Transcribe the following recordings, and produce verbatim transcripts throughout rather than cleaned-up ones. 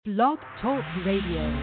Blog Talk Radio.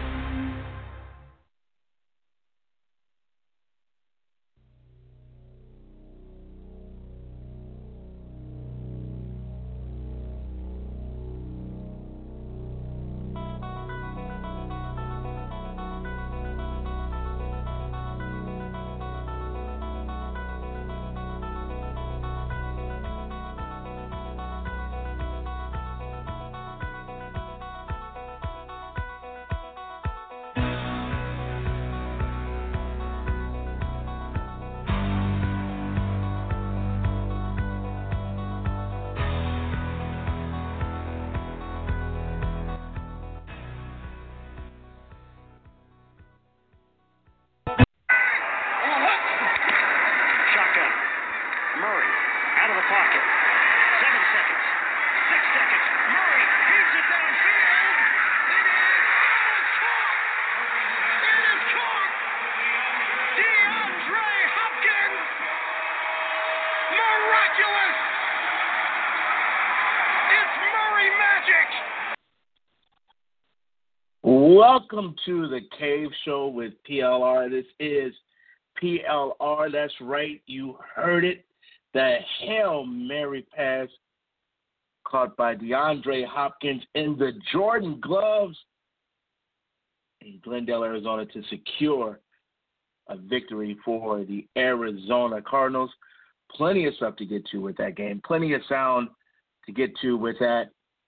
Welcome to the Cave Show with P L R. This is P L R. That's right. You heard it. The Hail Mary pass caught by DeAndre Hopkins in the Jordan gloves in Glendale, Arizona, to secure a victory for the Arizona Cardinals. Plenty of stuff to get to with that game. Plenty of sound to get to with that.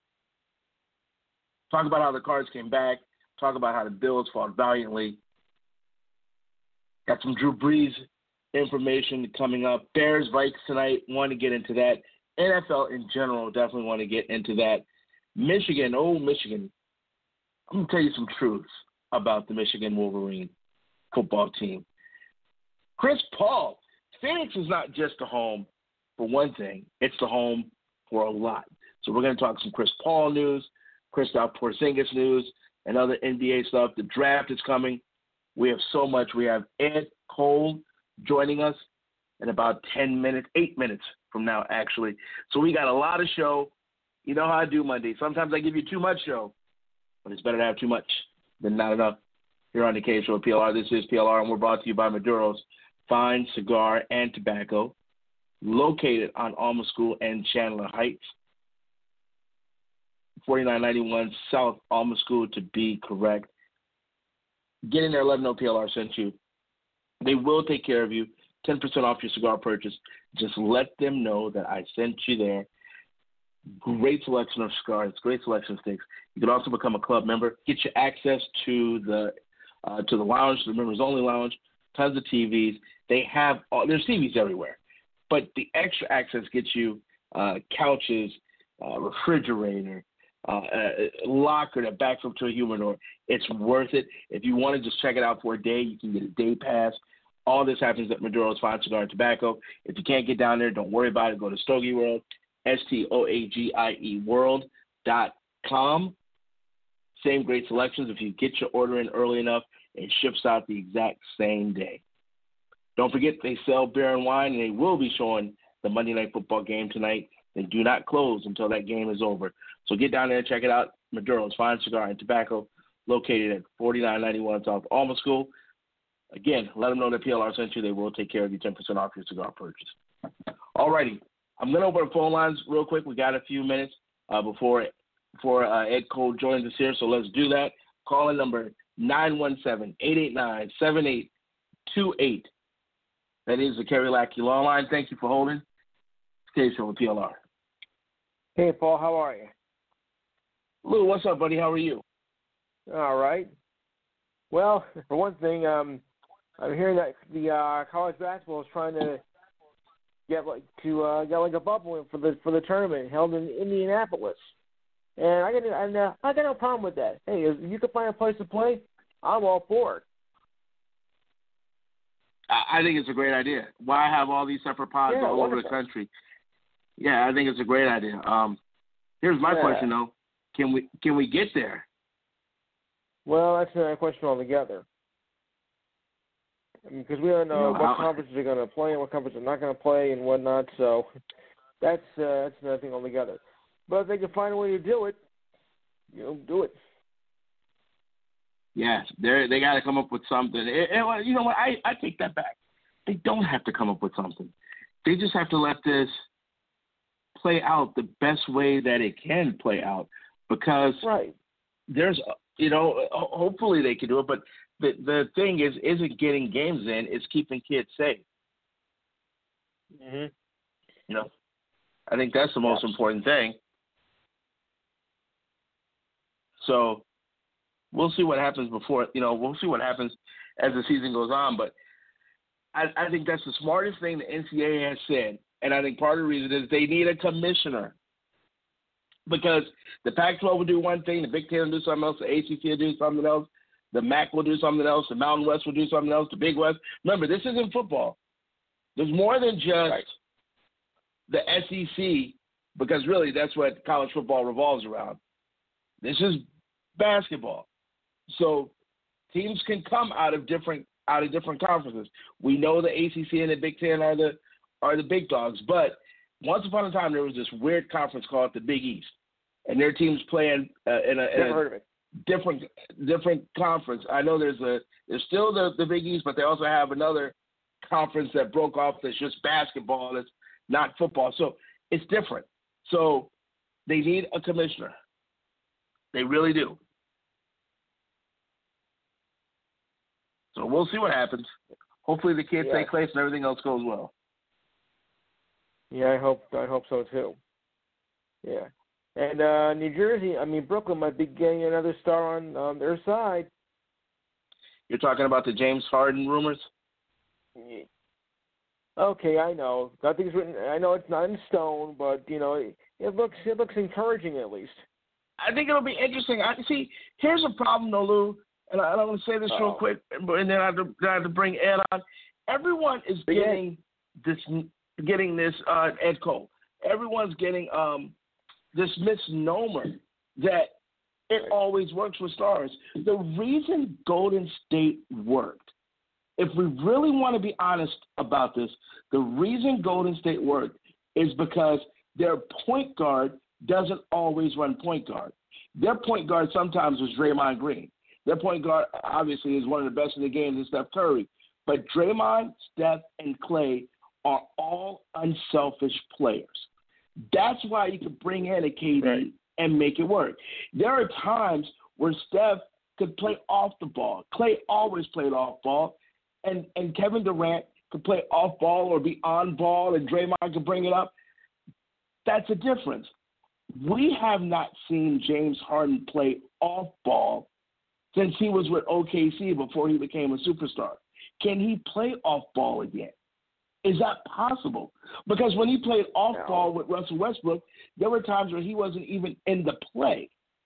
Talk about how the Cards came back. Talk about how the Bills fought valiantly. Got some Drew Brees information coming up. Bears, Vikes tonight. Want to get into that. N F L in general, definitely want to get into that. Michigan, oh, Michigan. I'm going to tell you some truths about the Michigan Wolverine football team. Chris Paul. Phoenix is not just a home for one thing. It's the home for a lot. So we're going to talk some Chris Paul news, Kristaps Porzingis news, and other N B A stuff. The draft is coming. We have so much. We have Ed Cole joining us in about ten minutes, eight minutes from now, actually. So we got a lot of show. You know how I do Monday. Sometimes I give you too much show, but it's better to have too much than not enough. Here on the Cave Show with P L R. This is P L R, and we're brought to you by Maduro's Fine Cigar and Tobacco, located on Alma School and Chandler Heights. forty-nine ninety-one South Alma School, to be correct. Get in there, let them know P L R sent you. They will take care of you. ten percent off your cigar purchase. Just let them know that I sent you there. Great selection of cigars, great selection of sticks. You can also become a club member. Get you access to the uh, to the lounge, the members only lounge. Tons of T Vs. They have all, there's T Vs everywhere, but the extra access gets you uh, couches, uh, refrigerator, Uh, a locker that backs up to a humidor. It's worth it. If you want to just check it out for a day, you can get a day pass. All this happens at Maduro's Fine Cigar and Tobacco. If you can't get down there, don't worry about it. Go to Stogie World, S T O A G I E world dot com. Same great selections. If you get your order in early enough, it ships out the exact same day. Don't forget they sell beer and wine, and they will be showing the Monday Night Football game tonight. They do not close until that game is over. So get down there and check it out. Maduro's Fine Cigar and Tobacco, located at forty-nine ninety-one South Alma School. Again, let them know that P L R sent you. They will take care of you, ten percent off your cigar purchase. All righty. I'm going to open the phone lines real quick. We got a few minutes uh, before before uh, Ed Cole joins us here, so let's do that. Call in number nine one seven, eight eight nine, seven eight two eight. That is the Kerry Lackey Law Line. Thank you for holding. Case Show with P L R. Hey, Paul, how are you? Lou, what's up, buddy? How are you? All right. Well, for one thing, um, I'm hearing that the uh, college basketball is trying to get like to uh, get like a bubble for the for the tournament held in Indianapolis, and I got and uh, I got no problem with that. Hey, if you can find a place to play, I'm all for it. I think it's a great idea. Why have all these separate pods Yeah, all wonderful. over the country? Yeah, I think it's a great idea. Um, here's my Yeah. question though: Can we can we get there? Well, that's another question altogether. Because we don't know, You know, what how- conferences are going to play and what conferences are not going to play and whatnot. So that's uh, that's another thing altogether. But if they can find a way to do it, you know, do it. Yes, they they got to come up with something. And, and, you know what? I, I take that back. They don't have to come up with something. They just have to let this play out the best way that it can play out, because right. there's, you know, hopefully they can do it. But the the thing is, isn't getting games in; it's keeping kids safe. Mm-hmm. You know, I think that's the most yeah. important thing. So we'll see what happens before, you know, we'll see what happens as the season goes on. But I, I think that's the smartest thing the N C double A has said. And I think part of the reason is they need a commissioner. Because the Pac twelve will do one thing, the Big Ten will do something else, the A C C will do something else, the M A C will do something else, the Mountain West will do something else, the Big West. Remember, this isn't football. There's more than just right. the S E C, because really that's what college football revolves around. This is basketball. So teams can come out of different out of different conferences. We know the A C C and the Big Ten are the are the big dogs, but once upon a time there was this weird conference called the Big East, and their teams playing uh, in a, in a different different conference. I know there's a there's still the, the Big East, but they also have another conference that broke off that's just basketball, that's not football. So it's different. So they need a commissioner. They really do. So we'll see what happens. Hopefully the kids yeah. stay close and everything else goes well. Yeah, I hope I hope so too. Yeah. And uh, New Jersey, I mean, Brooklyn might be getting another star on, on their side. You're talking about the James Harden rumors? Yeah. Okay, I know. Nothing's written. I know it's not in stone, but you know, it, it looks it looks encouraging at least. I think it'll be interesting. I see. Here's a problem, though, Lou, and I, I want to say this Uh-oh. real quick, and then I have, to, I have to bring Ed on. Everyone is getting this, getting this uh, Ed Cole. Everyone's getting um, this misnomer that it always works with stars. The reason Golden State worked, if we really want to be honest about this, the reason Golden State worked is because their point guard doesn't always run point guard. Their point guard sometimes was Draymond Green. Their point guard obviously is one of the best in the game, is Steph Curry. But Draymond, Steph, and Clay are all unselfish players. That's why you can bring in a K D right. and make it work. There are times where Steph could play off the ball. Clay always played off ball. And, and Kevin Durant could play off ball or be on ball, and Draymond could bring it up. That's a difference. We have not seen James Harden play off ball since he was with O K C before he became a superstar. Can he play off ball again? Is that possible? Because when he played off no. ball with Russell Westbrook, there were times where he wasn't even in the play.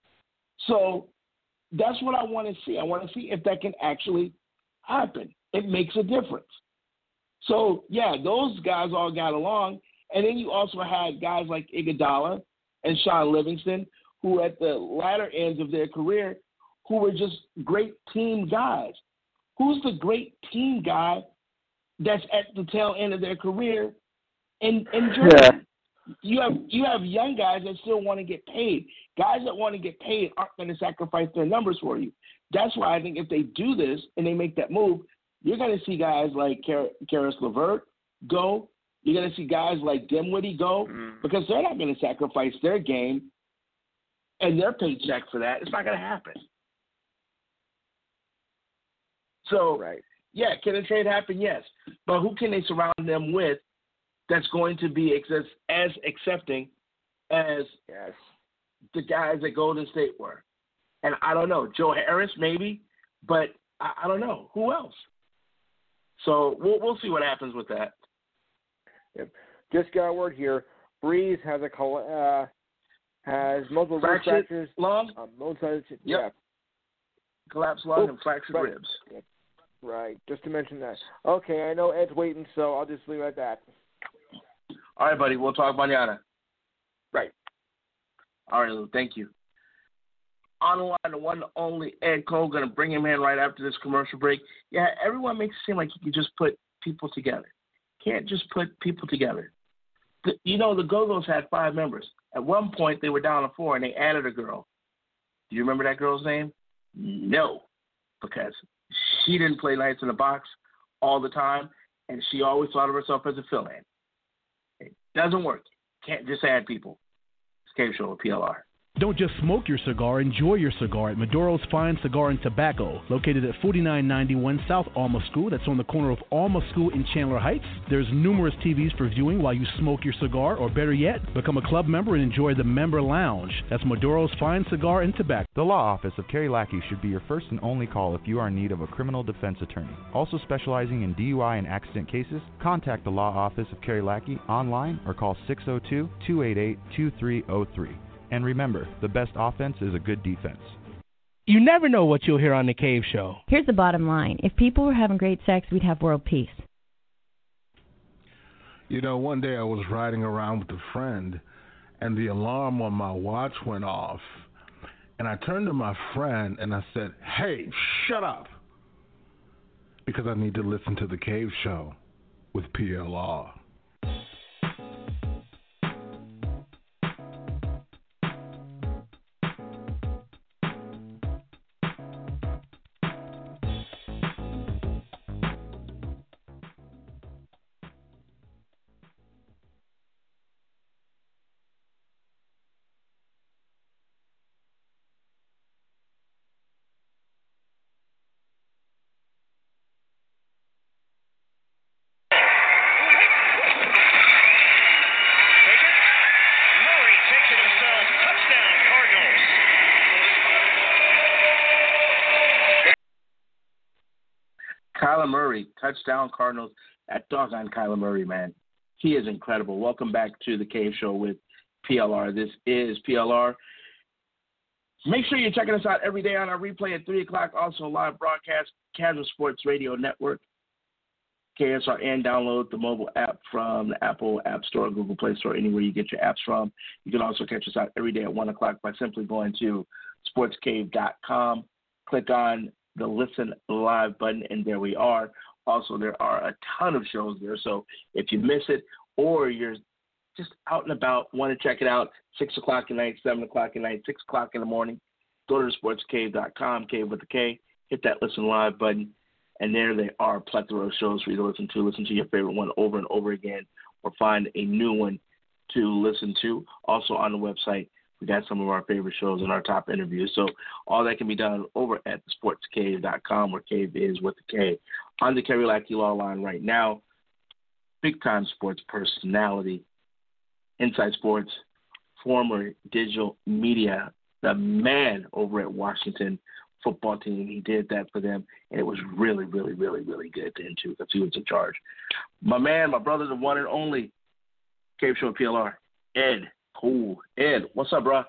So that's what I want to see. I want to see if that can actually happen. It makes a difference. So, yeah, those guys all got along. And then you also had guys like Iguodala and Sean Livingston, who at the latter ends of their career, who were just great team guys. Who's the great team guy that's at the tail end of their career in, in Germany? Yeah. You have you have young guys that still want to get paid. Guys that want to get paid aren't going to sacrifice their numbers for you. That's why I think if they do this and they make that move, you're going to see guys like Car- Karis LeVert go. You're going to see guys like Dinwiddie go mm. because they're not going to sacrifice their game and their paycheck for that. It's not going to happen. So, right. yeah, can a trade happen? Yes. But who can they surround them with that's going to be ex- as accepting as yes. the guys at Golden State were? And I don't know. Joe Harris, maybe, but I, I don't know. Who else? So we'll we'll see what happens with that. Yep. Just got a word here. Breeze has a uh, has multiple rib fractures. Lung? Um, multiple, yep. Yeah. Collapsed lung Oops, and fractured right. ribs. Yep. Right. Just to mention that. Okay, I know Ed's waiting, so I'll just leave it at that. All right, buddy. We'll talk mañana. Right. All right, Lou. Thank you. On the line, the one and only Ed Cole. Going to bring him in right after this commercial break. Yeah, everyone makes it seem like you can just put people together. Can't just put people together. The, you know, the Go-Go's had five members. At one point, they were down to four, and they added a girl. Do you remember that girl's name? No. because she didn't play nice in the box all the time, and she always thought of herself as a fill-in. It doesn't work. Can't just add people. It's Cave Show with P L R. Don't just smoke your cigar, enjoy your cigar at Maduro's Fine Cigar and Tobacco, located at forty-nine ninety-one South Alma School. That's on the corner of Alma School and Chandler Heights. There's numerous T Vs for viewing while you smoke your cigar, or better yet, become a club member and enjoy the member lounge. That's Maduro's Fine Cigar and Tobacco. The Law Office of Kerry Lackey should be your first and only call if you are in need of a criminal defense attorney. Also specializing in D U I and accident cases, contact the Law Office of Kerry Lackey online or call six oh two, two eight eight, two three oh three. And remember, the best offense is a good defense. You never know what you'll hear on The Cave Show. Here's the bottom line. If people were having great sex, we'd have world peace. You know, one day I was riding around with a friend, and the alarm on my watch went off. And I turned to my friend, and I said, "Hey, shut up," because I need to listen to The Cave Show with P L R. Kyler Murray, touchdown Cardinals. That doggone Kyler Murray, man. He is incredible. Welcome back to the Cave Show with P L R. This is P L R. Make sure you're checking us out every day on our replay at three o'clock. Also, live broadcast, Casual Sports Radio Network, K S R N. Download the mobile app from the Apple App Store, Google Play Store, anywhere you get your apps from. You can also catch us out every day at one o'clock by simply going to sports cave dot com. Click on the Listen Live button, and there we are. Also, there are a ton of shows there, so if you miss it or you're just out and about, want to check it out, six o'clock at night, seven o'clock at night, six o'clock in the morning, go to sports cave dot com, Cave with a K, hit that Listen Live button, and there they are, a plethora of shows for you to listen to. Listen to your favorite one over and over again, or find a new one to listen to. Also on the website, we got some of our favorite shows and our top interviews. So all that can be done over at sports cave dot com, where Cave is with the K. On the Kerry Lackey Law Line right now, big-time sports personality, Inside Sports, former digital media, the man over at Washington football team. He did that for them, and it was really, really, really, really good to him, too, because he was in charge. My man, my brother, the one and only, Cave Show P L R, Ed. Cool. Ed, what's up, bro?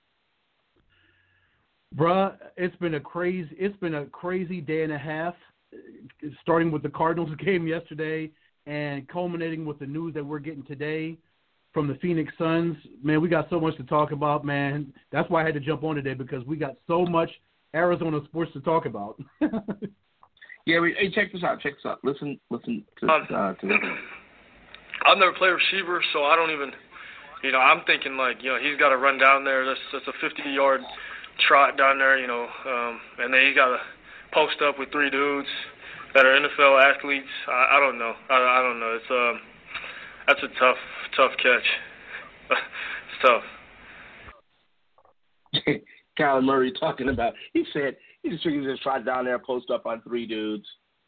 Bruh, it's been a crazy it's been a crazy day and a half, starting with the Cardinals game yesterday and culminating with the news that we're getting today from the Phoenix Suns. Man, we got so much to talk about, man. That's why I had to jump on today, because we got so much Arizona sports to talk about. yeah, we, hey, check this out. Check this out. Listen, listen to, uh, to this. I've never played receiver, so I don't even. You know, I'm thinking, like, you know, he's got to run down there. That's, that's a fifty-yard trot down there, you know, um, and then he's got to post up with three dudes that are N F L athletes. I, I don't know. I, I don't know. It's um, that's a tough, tough catch. It's tough. Kyler Murray talking about, he said, he just figured just trot down there, post up on three dudes.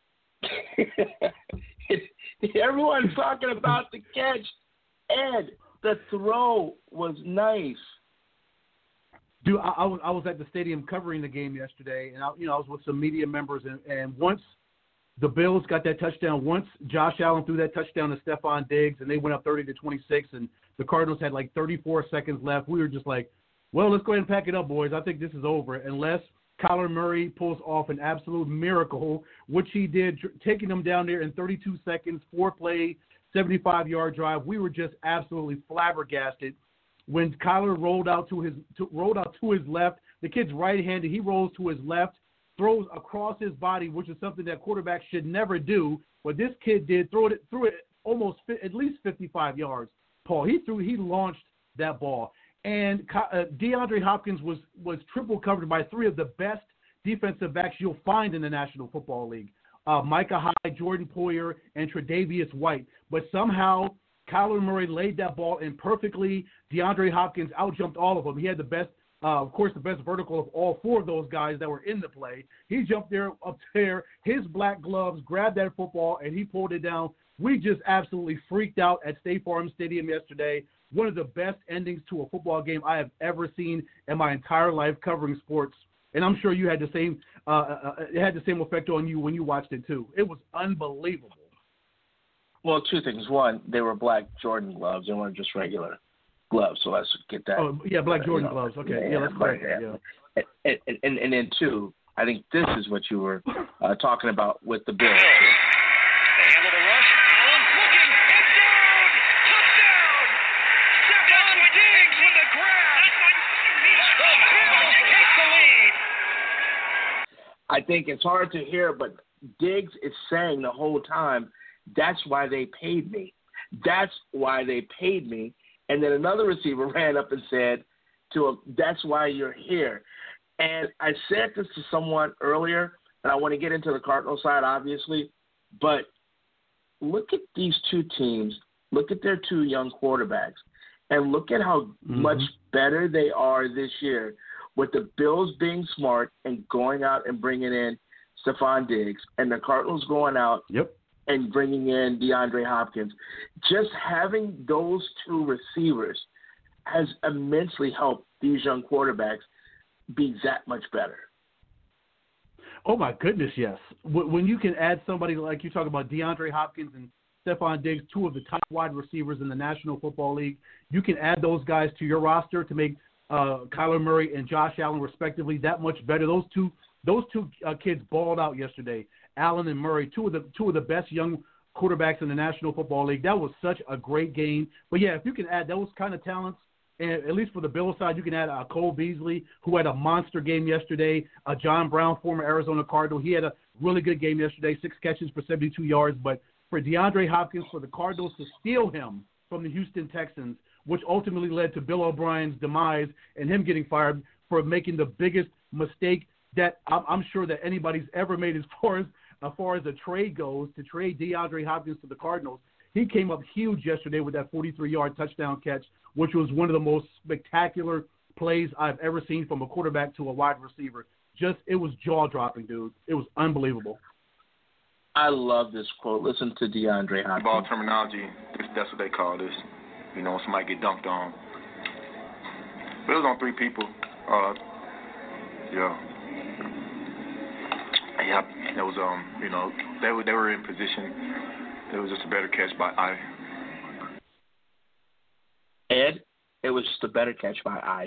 Everyone's talking about the catch. Ed, the throw was nice. Dude, I, I was I was at the stadium covering the game yesterday, and I, you know I was with some media members, and, and once the Bills got that touchdown, once Josh Allen threw that touchdown to Stephon Diggs, and they went up thirty to twenty-six, and the Cardinals had like thirty-four seconds left, we were just like, well, let's go ahead and pack it up, boys. I think this is over, unless Kyler Murray pulls off an absolute miracle, which he did, taking them down there in thirty-two seconds, four play, seventy-five-yard drive. We were just absolutely flabbergasted when Kyler rolled out to his to, rolled out to his left. The kid's right-handed. He rolls to his left, throws across his body, which is something that quarterbacks should never do. But this kid did throw it threw it almost at least fifty-five yards. Paul, he threw he launched that ball, and uh, DeAndre Hopkins was was triple covered by three of the best defensive backs you'll find in the National Football League. Uh, Micah Hyde, Jordan Poyer, and Tre'Davious White. But somehow Kyler Murray laid that ball in perfectly. DeAndre Hopkins outjumped all of them. He had the best, uh, of course, the best vertical of all four of those guys that were in the play. He jumped there up there, his black gloves, grabbed that football, and he pulled it down. We just absolutely freaked out at State Farm Stadium yesterday. One of the best endings to a football game I have ever seen in my entire life covering sports. And I'm sure you had the same uh, uh, it had the same effect on you when you watched it too. It was unbelievable. Well, two things. One, they were black Jordan gloves. They weren't just regular gloves. So let's get that. Oh, yeah, black Jordan you know, gloves. Okay, yeah, yeah let's correct that. Yeah. And, and, and, and then two, I think this is what you were uh, talking about with the Bills. I think it's hard to hear, but Diggs is saying the whole time, that's why they paid me. That's why they paid me. And then another receiver ran up and said to him, that's why you're here. And I said this to someone earlier, and I want to get into the Cardinal side, obviously, but look at these two teams. Look at their two young quarterbacks, and look at how mm-hmm. much better they are this year, with the Bills being smart and going out and bringing in Stephon Diggs, and the Cardinals going out yep. and bringing in DeAndre Hopkins. Just having those two receivers has immensely helped these young quarterbacks be that much better. Oh, my goodness, yes. When you can add somebody like you talk about DeAndre Hopkins and Stephon Diggs, two of the top wide receivers in the National Football League, you can add those guys to your roster to make Uh, Kyler Murray and Josh Allen, respectively, that much better. Those two, those two uh, kids balled out yesterday. Allen and Murray, two of the two of the best young quarterbacks in the National Football League. That was such a great game. But yeah, if you can add those kind of talents, and at least for the Bills side, you can add uh, Cole Beasley, who had a monster game yesterday. Uh, John Brown, former Arizona Cardinal, he had a really good game yesterday, six catches for seventy-two yards. But for DeAndre Hopkins, for the Cardinals to steal him from the Houston Texans, which ultimately led to Bill O'Brien's demise and him getting fired for making the biggest mistake that I'm, I'm sure that anybody's ever made as far as as far as a trade goes, to trade DeAndre Hopkins to the Cardinals. He came up huge yesterday with that forty-three-yard touchdown catch, which was one of the most spectacular plays I've ever seen from a quarterback to a wide receiver. Just, it was jaw-dropping, dude. It was unbelievable. I love this quote. Listen to DeAndre Hopkins. Ball terminology, that's what they call this. You know, when somebody get dunked on. But it was on three people. Uh, yeah. Yeah, it was, um, you know, they were, they were in position. It was just a better catch by eye. Ed, it was just a better catch by eye.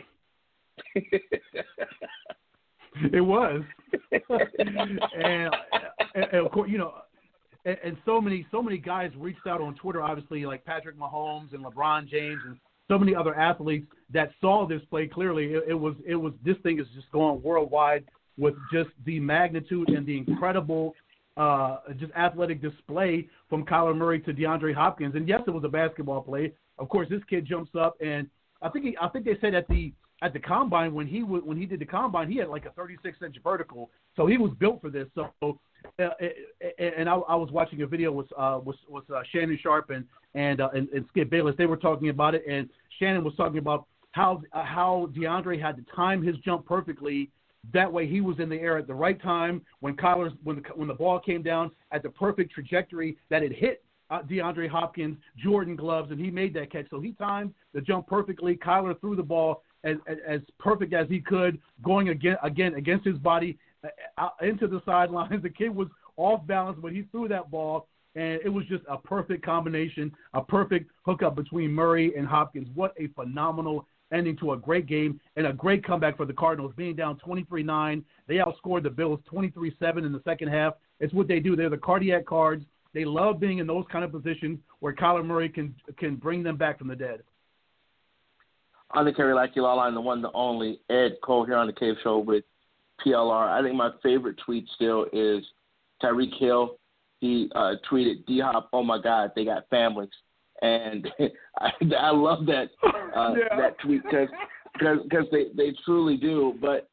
It was. and, and, and, of course, you know, and, and so many so many guys reached out on Twitter, obviously, like Patrick Mahomes and LeBron James and so many other athletes that saw this play clearly. It, it was it was this thing is just going worldwide with just the magnitude and the incredible uh, just athletic display from Kyler Murray to DeAndre Hopkins. And yes, it was a basketball play. Of course, this kid jumps up, and I think he, I think they said at the at the combine when he w- when he did the combine, he had like a thirty-six inch vertical, so he was built for this. So, uh, and I, I was watching a video with uh, with, with uh, Shannon Sharp and and, uh, and and Skip Bayless. They were talking about it, and Shannon was talking about how uh, how DeAndre had to time his jump perfectly. That way, he was in the air at the right time when Kyler's when the when the ball came down at the perfect trajectory that it hit uh, DeAndre Hopkins' Jordan gloves, and he made that catch. So he timed the jump perfectly. Kyler threw the ball as as, as perfect as he could, going again again against his body uh, into the sidelines. The kid was off balance, but he threw that ball, and it was just a perfect combination, a perfect hookup between Murray and Hopkins. What a phenomenal ending to a great game and a great comeback for the Cardinals, being down twenty-three nine. They outscored the Bills twenty-three seven in the second half. It's what they do. They're the cardiac cards. They love being in those kind of positions where Kyler Murray can can bring them back from the dead. On the Kerry Lackey Law Line, the one, the only, Ed Cole here on the Cave Show with P L R. I think my favorite tweet still is Tyreek Hill. He uh, tweeted, D-Hop, oh, my God, they got families. And I, I love that uh, yeah. that tweet because because they, they truly do. But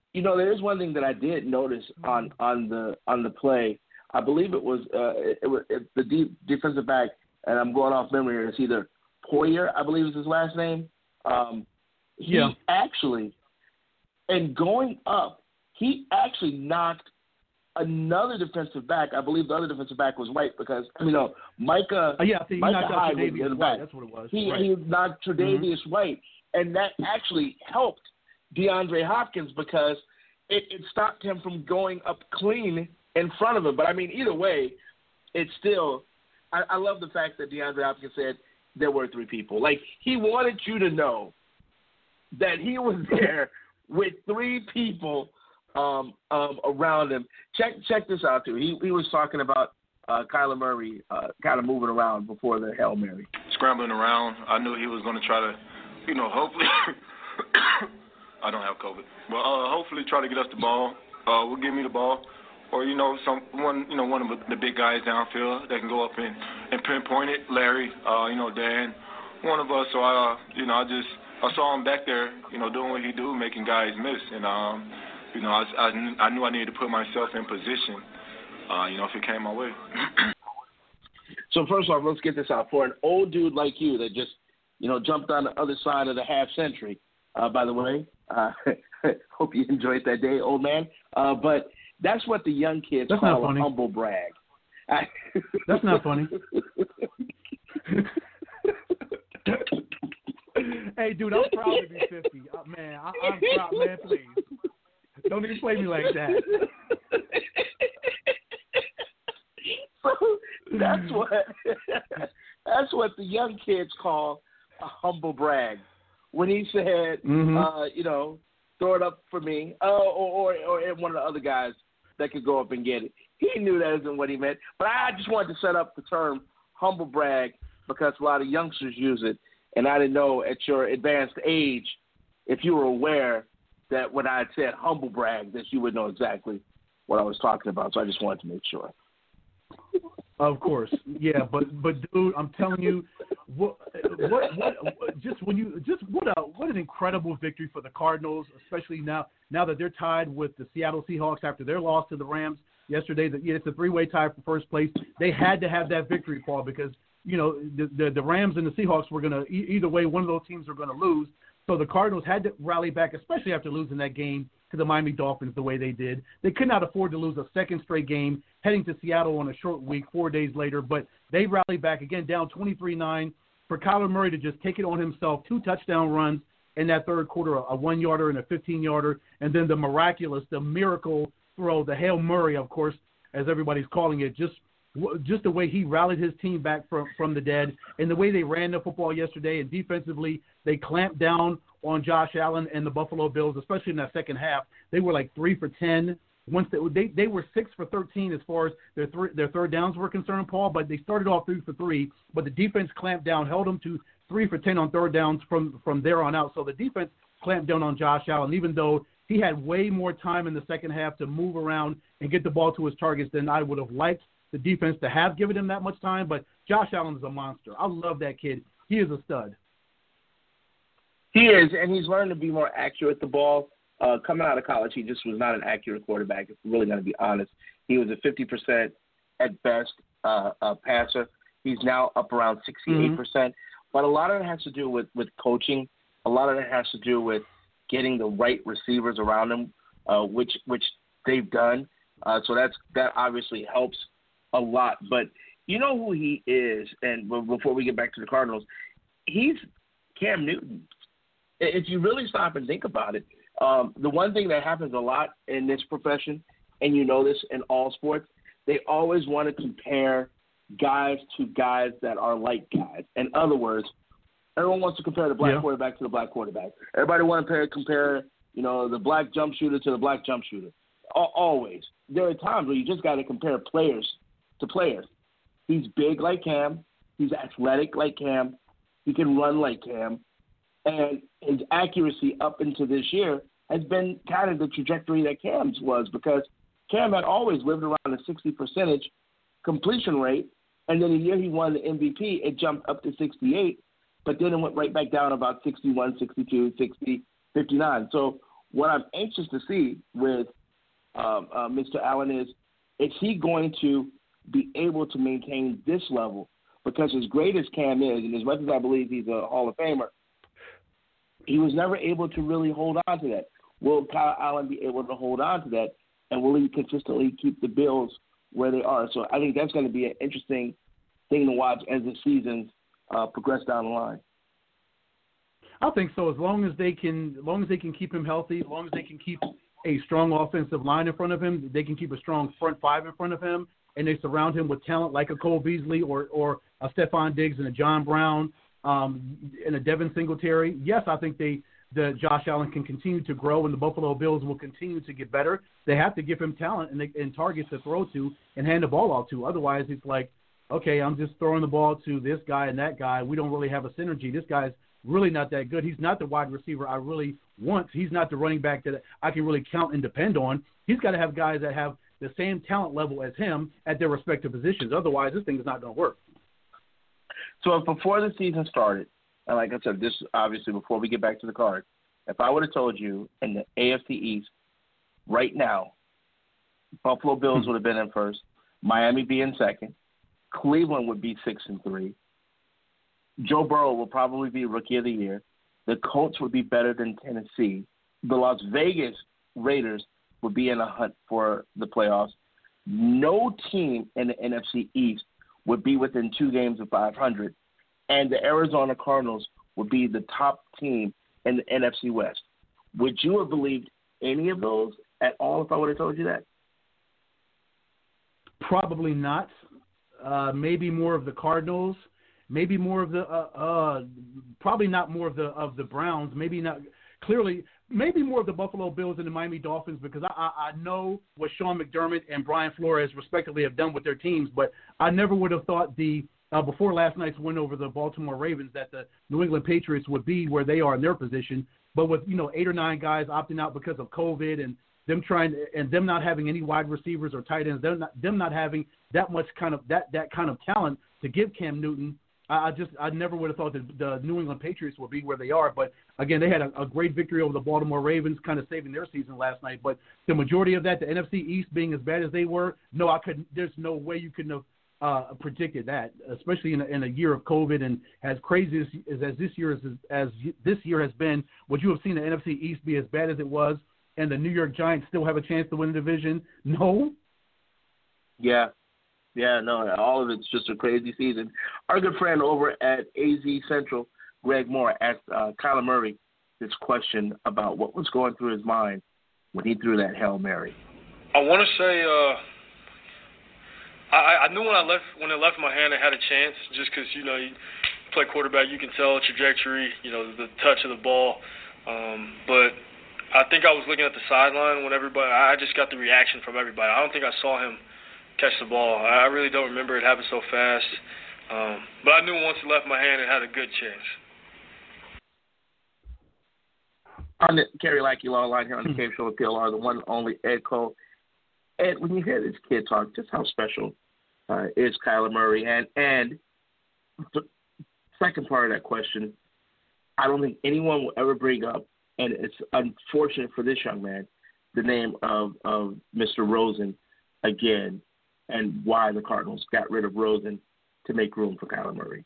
you know, there is one thing that I did notice on, on the on the play. I believe it was uh, it, it was it, the deep defensive back, and I'm going off memory here. It's either Poyer, I believe is his last name. Um, he yeah. actually, and going up, he actually knocked another defensive back. I believe the other defensive back was white because, I mean, no, Micah, uh, yeah, he Micah knocked Hyde out was the other back. That's what it was. He, right. he knocked Tre'Davious mm-hmm. White, and that actually helped DeAndre Hopkins because it, it stopped him from going up clean in front of him. But, I mean, either way, it's still I, – I love the fact that DeAndre Hopkins said there were three people. Like, he wanted you to know that he was there with three people um, um, around him. Check check this out, too. He, he was talking about uh, Kyler Murray uh, kind of moving around before the Hail Mary. Scrambling around. I knew he was going to try to, you know, hopefully – I don't have COVID. Well, uh, hopefully try to get us the ball. Uh, will give me the ball. Or, you know, some one you know, one of the big guys downfield that can go up and, and pinpoint it. Larry, uh, you know, Dan, one of us. So, I, uh, you know, I just I saw him back there, you know, doing what he do, making guys miss. And, um, you know, I, I, I knew I needed to put myself in position, uh, you know, if it came my way. So, first off, let's get this out. For an old dude like you that just, you know, jumped on the other side of the half century, uh, by the way, uh, hope you enjoyed that day, old man. Uh, but that's what the young kids That's call a humble brag. That's not funny. Hey, dude, I'm proud to be fifty. Uh, man, I, I'm proud, man, please. Don't even play me like that. So that's what that's what the young kids call a humble brag. When he said, mm-hmm. uh, you know, throw it up for me, uh, or, or or one of the other guys that could go up and get it. He knew that isn't what he meant. But I just wanted to set up the term humble brag because a lot of youngsters use it. And I didn't know at your advanced age if you were aware that when I said humble brag that you would know exactly what I was talking about. So I just wanted to make sure. Of course, yeah, but but dude, I'm telling you, what what, what just when you just what a what an incredible victory for the Cardinals, especially now now that they're tied with the Seattle Seahawks after their loss to the Rams yesterday. That yeah, it's a three-way tie for first place. They had to have that victory, Paul, because you know the the, the Rams and the Seahawks were gonna e- either way one of those teams were gonna lose. So the Cardinals had to rally back, especially after losing that game to the Miami Dolphins the way they did. They could not afford to lose a second straight game heading to Seattle on a short week four days later, but they rallied back again down twenty-three nine for Kyler Murray to just take it on himself, two touchdown runs in that third quarter, a one-yarder and a fifteen-yarder, and then the miraculous, the miracle throw, the Hail Murray, of course, as everybody's calling it, just just the way he rallied his team back from, from the dead and the way they ran the football yesterday, and defensively they clamped down on Josh Allen and the Buffalo Bills, especially in that second half. They were like three for ten. Once they they, they were six for thirteen as far as their th- their third downs were concerned, Paul. But they started off three for three. But the defense clamped down, held them to three for ten on third downs from from there on out. So the defense clamped down on Josh Allen, even though he had way more time in the second half to move around and get the ball to his targets than I would have liked the defense to have given him that much time. But Josh Allen is a monster. I love that kid. He is a stud. He is, and he's learned to be more accurate with the ball. Uh, coming out of college, he just was not an accurate quarterback, if we're really going to be honest. He was a fifty percent at best uh, uh, passer. He's now up around sixty-eight percent. Mm-hmm. But a lot of it has to do with, with coaching. A lot of it has to do with getting the right receivers around him, uh, which which they've done. Uh, so that's that obviously helps a lot. But you know who he is, and before we get back to the Cardinals, he's Cam Newton. If you really stop and think about it, um, the one thing that happens a lot in this profession, and you know this in all sports, they always want to compare guys to guys that are like guys. In other words, everyone wants to compare the black yeah. quarterback to the black quarterback. Everybody wants to compare, you know, the black jump shooter to the black jump shooter. Always. There are times where you just got to compare players to players. He's big like Cam. He's athletic like Cam. He can run like Cam. And his accuracy up into this year has been kind of the trajectory that Cam's was, because Cam had always lived around a sixty percentage completion rate, and then the year he won the M V P, it jumped up to sixty-eight, but then it went right back down about sixty-one, sixty-two, sixty, fifty-nine. So What I'm anxious to see with um, uh, Mister Allen is, is he going to be able to maintain this level? Because as great as Cam is, and as much as I believe he's a Hall of Famer, he was never able to really hold on to that. Will Kyle Allen be able to hold on to that, and will he consistently keep the Bills where they are? So I think that's going to be an interesting thing to watch as the seasons uh, progress down the line. I think so. As long as they can, as long as they can keep him healthy, as long as they can keep a strong offensive line in front of him, they can keep a strong front five in front of him, and they surround him with talent like a Cole Beasley or or a Stephon Diggs and a John Brown um, and a Devin Singletary. Yes, I think they the Josh Allen can continue to grow, and the Buffalo Bills will continue to get better. They have to give him talent and, they, and targets to throw to and hand the ball out to. Otherwise, it's like, okay, I'm just throwing the ball to this guy and that guy. We don't really have a synergy. This guy's really not that good. He's not the wide receiver I really want. He's not the running back that I can really count and depend on. He's got to have guys that have the same talent level as him at their respective positions. Otherwise, this thing is not going to work. So if before the season started, and like I said, this obviously before we get back to the card, if I would have told you in the A F C East right now, Buffalo Bills would have been in first, Miami be in second, Cleveland would be six and three, Joe Burrow will probably be Rookie of the Year, the Colts would be better than Tennessee, the Las Vegas Raiders would be in a hunt for the playoffs, no team in the N F C East would be within two games of five hundred, and the Arizona Cardinals would be the top team in the N F C West. Would you have believed any of those at all if I would have told you that? Probably not. Uh, maybe more of the Cardinals. Maybe more of the uh, uh, probably not more of the of the Browns. Maybe not. Clearly, maybe more of the Buffalo Bills and the Miami Dolphins, because I, I, I know what Sean McDermott and Brian Flores respectively have done with their teams, but I never would have thought the uh, before last night's win over the Baltimore Ravens that the New England Patriots would be where they are in their position. But with, you know, eight or nine guys opting out because of COVID and them trying to, and them not having any wide receivers or tight ends, them not, them not having that much kind of that that kind of talent to give Cam Newton. I just I never would have thought that the New England Patriots would be where they are. But, again, they had a, a great victory over the Baltimore Ravens, kind of saving their season last night. But the majority of that, the N F C East being as bad as they were, no, I couldn't. There's no way you couldn't have uh, predicted that, especially in a, in a year of COVID and as crazy as, as this year as, as this year has been. Would you have seen the N F C East be as bad as it was and the New York Giants still have a chance to win the division? No. Yeah. Yeah, no, all of it's just a crazy season. Our good friend over at A Z Central, Greg Moore, asked uh, Kyler Murray this question about what was going through his mind when he threw that Hail Mary. I want to say uh, I, I knew when I left when it left my hand, I had a chance, just because, you know, you play quarterback, you can tell the trajectory, you know, the touch of the ball. Um, but I think I was looking at the sideline when everybody – I just got the reaction from everybody. I don't think I saw him catch the ball. I really don't remember it happened so fast. Um, but I knew once it left my hand, it had a good chance. On the Kerry Lackey Law Line here on the Cave Show with P L R, the one and only Ed Cole. Ed, when you hear this kid talk, just how special uh, is Kyler Murray? And, and the second part of that question, I don't think anyone will ever bring up, and it's unfortunate for this young man, the name of, of Mister Rosen again, and why the Cardinals got rid of Rosen to make room for Kyler Murray.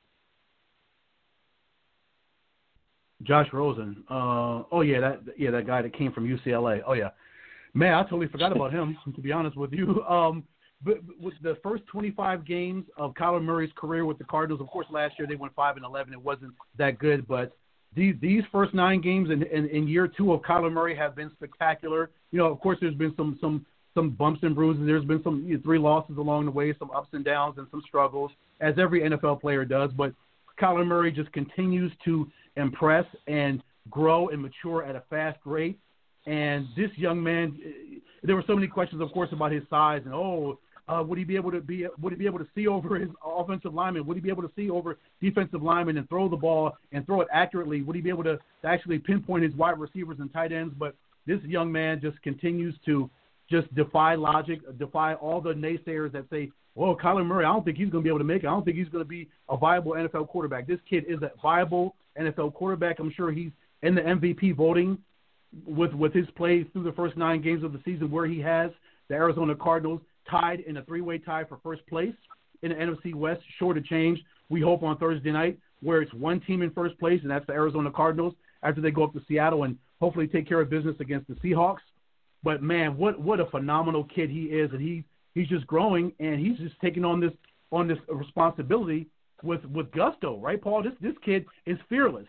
Josh Rosen. Uh, oh, yeah, that yeah that guy that came from U C L A. Oh, yeah. Man, I totally forgot about him, to be honest with you. Um, but with the first twenty-five games of Kyler Murray's career with the Cardinals, of course, last year they went five and eleven. It wasn't that good, but these these first nine games in, in, in year two of Kyler Murray have been spectacular. You know, of course, there's been some some – some bumps and bruises. There's been some you know, three losses along the way, some ups and downs and some struggles, as every N F L player does. But Kyler Murray just continues to impress and grow and mature at a fast rate. And this young man, there were so many questions, of course, about his size and, oh, uh, would he be able to be would he be able to see over his offensive lineman? Would he be able to see over defensive linemen and throw the ball and throw it accurately? Would he be able to, to actually pinpoint his wide receivers and tight ends? But this young man just continues to just defy logic, defy all the naysayers that say, well, Kyler Murray, I don't think he's going to be able to make it. I don't think he's going to be a viable N F L quarterback. This kid is a viable N F L quarterback. I'm sure he's in the M V P voting with with his play through the first nine games of the season, where he has the Arizona Cardinals tied in a three-way tie for first place in the N F C West, sure to change, we hope, on Thursday night, where it's one team in first place, and that's the Arizona Cardinals, after they go up to Seattle and hopefully take care of business against the Seahawks. But, man, what what a phenomenal kid he is, and he he's just growing, and he's just taking on this on this responsibility with, with gusto, right, Paul? This this kid is fearless.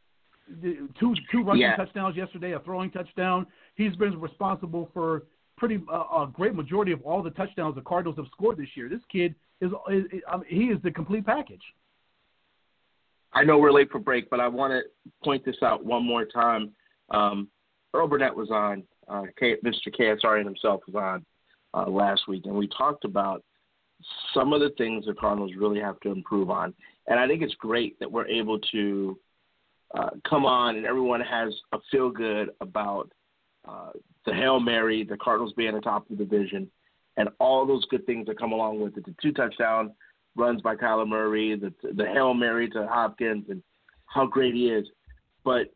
Two two rushing yeah. touchdowns yesterday, a throwing touchdown. He's been responsible for pretty uh, a great majority of all the touchdowns the Cardinals have scored this year. This kid is, is, is I mean, he is the complete package. I know we're late for break, but I want to point this out one more time. Um, Earl Burnett was on. Uh, K, Mister Kansarian himself was on uh, last week, and we talked about some of the things the Cardinals really have to improve on. And I think it's great that we're able to uh, come on and everyone has a feel good about uh, the Hail Mary, the Cardinals being atop of the division, and all those good things that come along with it. The two touchdown runs by Kyler Murray, the the Hail Mary to Hopkins, and how great he is. But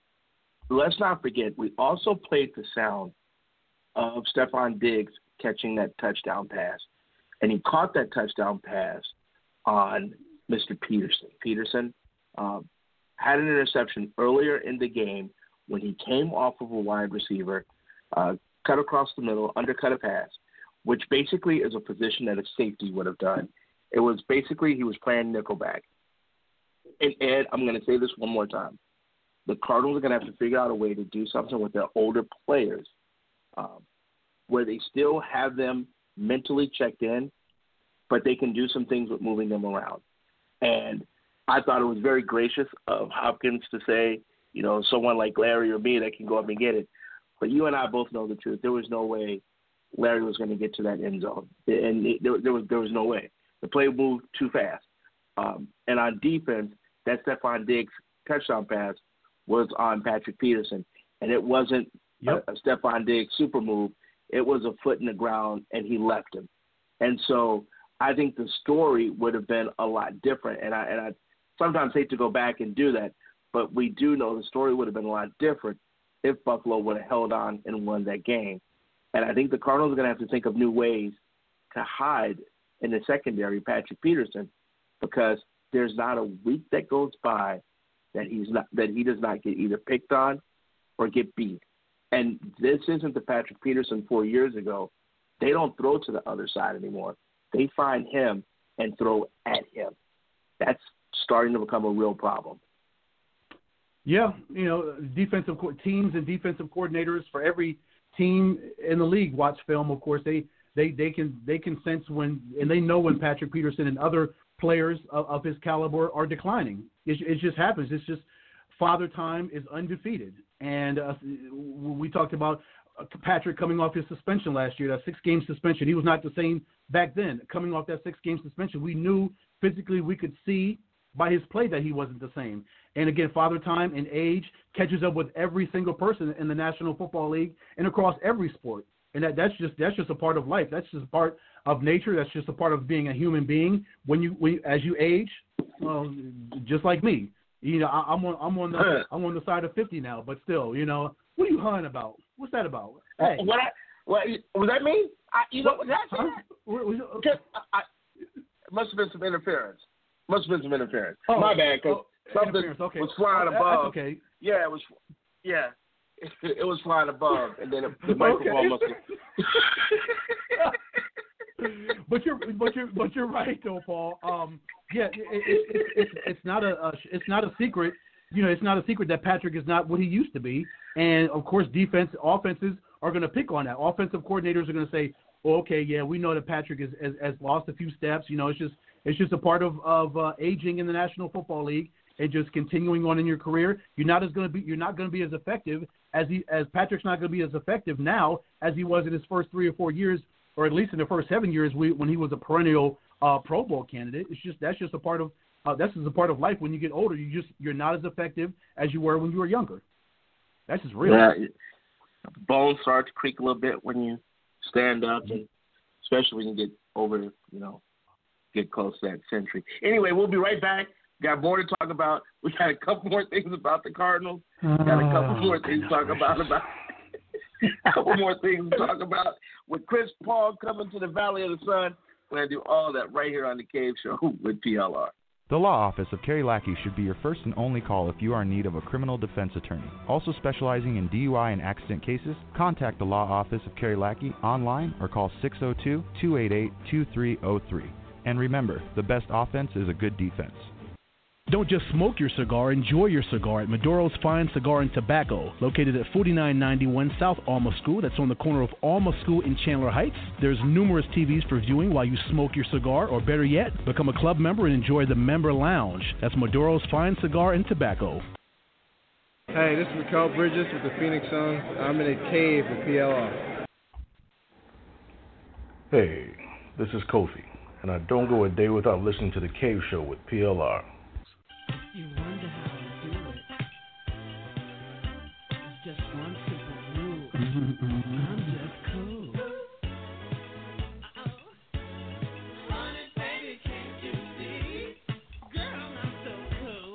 let's not forget, we also played the sound of Stephon Diggs catching that touchdown pass. And he caught that touchdown pass on Mister Peterson. Peterson um, had an interception earlier in the game when he came off of a wide receiver, uh, cut across the middle, undercut a pass, which basically is a position that a safety would have done. It was basically he was playing nickelback. And, Ed, I'm going to say this one more time. The Cardinals are going to have to figure out a way to do something with their older players um, where they still have them mentally checked in, but they can do some things with moving them around. And I thought it was very gracious of Hopkins to say, you know, someone like Larry or me that can go up and get it. But you and I both know the truth. There was no way Larry was going to get to that end zone. And it, there, there was there was no way. The play moved too fast. Um, and on defense, that Stephon Diggs touchdown pass was on Patrick Peterson. And it wasn't yep. a, a Stephon Diggs super move. It was a foot in the ground, and he left him. And so I think the story would have been a lot different. And I, and I sometimes hate to go back and do that, but we do know the story would have been a lot different if Buffalo would have held on and won that game. And I think the Cardinals are going to have to think of new ways to hide in the secondary Patrick Peterson, because there's not a week that goes by that he's not that he does not get either picked on or get beat. And this isn't the Patrick Peterson four years ago. They don't throw to the other side anymore. They find him and throw at him. That's starting to become a real problem. Yeah, you know, defensive co- teams and defensive coordinators for every team in the league watch film. Of course, they, they, they can they can sense when, and they know when Patrick Peterson and other players of, of his caliber are declining. It, it just happens. It's just Father Time is undefeated. And uh, we talked about Patrick coming off his suspension last year, that six-game suspension. He was not the same back then. Coming off that six-game suspension, we knew physically we could see by his play that he wasn't the same. And again, Father Time and age catches up with every single person in the National Football League and across every sport. And that, that's just that's just a part of life. That's just a part of nature. That's just a part of being a human being. When you, when, as you age, well, just like me, you know, I, I'm on I'm on the I'm on the side of fifty now. But still, you know, what are you hunting about? What's that about? Hey, what? I, what was that me? I, you know, what, did I say huh? that? I, I, must have been some interference. Must have been some interference. Oh, My bad, because oh, something okay. was flying oh, above. Okay. Yeah, it was. Yeah, it, it was flying above, and then it, the microphone must have. but you're but you're but you're right though, Paul. Um, yeah, it, it, it, it's it's not a, a it's not a secret. You know, it's not a secret that Patrick is not what he used to be, and of course, defense offenses are going to pick on that. Offensive coordinators are going to say, oh, "Okay, yeah, we know that Patrick has, has, has lost a few steps. You know, it's just it's just a part of of uh, aging in the National Football League and just continuing on in your career. You're not as going to be you're not going to be as effective as he as Patrick's not going to be as effective now as he was in his first three or four years." Or at least in the first seven years, we, when he was a perennial uh, Pro Bowl candidate. It's just that's just a part of uh, that's just a part of life. When you get older, you just you're not as effective as you were when you were younger. That's just real. Yeah, bones start to creak a little bit when you stand up, and especially when you get over, you know, get close to that century. Anyway, we'll be right back. Got more to talk about. We got a couple more things about the Cardinals. Oh, got a couple more things to talk about. about a couple more things to talk about. With Chris Paul coming to the Valley of the Sun, we're going to do all that right here on The Cave Show with P L R. The Law Office of Kerry Lackey should be your first and only call if you are in need of a criminal defense attorney. Also specializing in D U I and accident cases, contact the Law Office of Kerry Lackey online or call six oh two, two eight eight, two three oh three. And remember, the best offense is a good defense. Don't just smoke your cigar, enjoy your cigar at Maduro's Fine Cigar and Tobacco, located at forty-nine ninety-one South Alma School. That's on the corner of Alma School and Chandler Heights. There's numerous T Vs for viewing while you smoke your cigar, or better yet, become a club member and enjoy the member lounge. That's Maduro's Fine Cigar and Tobacco. Hey, this is Mikael Bridges with the Phoenix Suns. I'm in a cave with P L R. Hey, this is Kofi, and I don't go a day without listening to The Cave Show with P L R. You wonder how to do it. It's just one simple rule. I'm just cool. Honey, baby, can't you see? Girl, I'm so cool.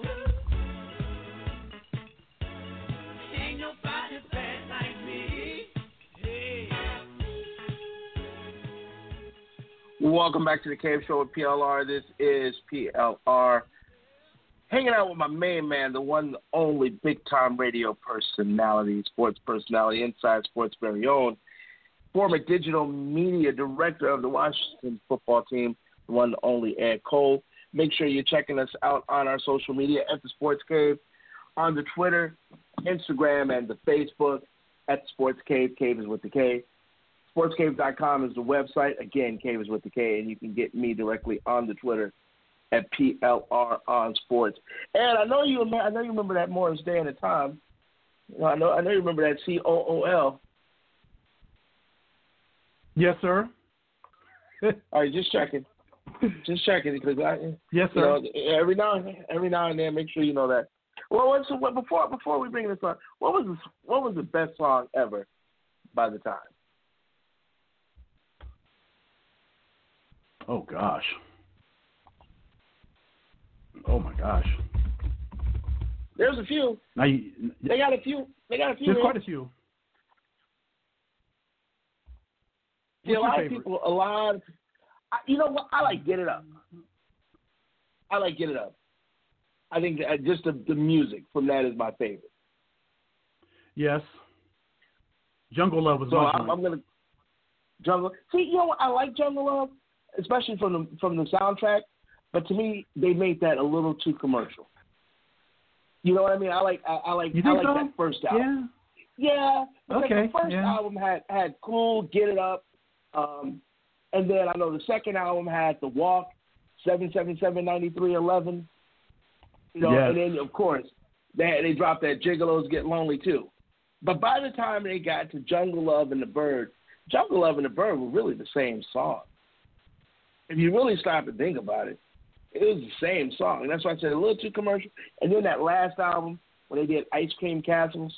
Ain't nobody bad like me. Hey. Welcome back to The Cave Show with P L R. This is P L R. Hanging out with my main man, the one and only big-time radio personality, sports personality, Inside Sports' very own, former digital media director of the Washington football team, the one and only Ed Cole. Make sure you're checking us out on our social media at The Sports Cave, on the Twitter, Instagram, and the Facebook at The Sports Cave. Cave is with the K. sports cave dot com is the website. Again, Cave is with the K, and you can get me directly on the Twitter at P L R on Sports. And I know you I know you remember that Morris Day and the Time. You know, I know I know you remember that C O O L. Yes, sir. All right, just checking. Just checking because I Yes, you sir. know, every now and every now and then make sure you know that. Well, what's what, before before we bring this on, what was the, what was the best song ever by the Time? Oh gosh. Oh my gosh. There's a few. Now you, they got a few. They got a few. There's man. quite a few. See, a lot favorite? of people, a lot of, I, you know what? I like Get It Up. I like Get It Up. I think that just the, the music from that is my favorite. Yes. Jungle Love was so my I'm, I'm gonna Jungle. See, you know what? I like Jungle Love, especially from the from the soundtrack. But to me, they made that a little too commercial. You know what I mean? I like I, I like You I think like so? that first album. Yeah. Yeah. Because Okay, the first yeah. album had had Cool, Get It Up, um, and then I know the second album had The Walk, seven seven seven ninety-three eleven. You know, Yes. and then of course they they dropped that Gigolos Get Lonely too. But by the time they got to Jungle Love and the Bird, Jungle Love and the Bird were really the same song. If you really stop and think about it, it was the same song. And that's why I said a little too commercial. And then that last album when they did Ice Cream Castles,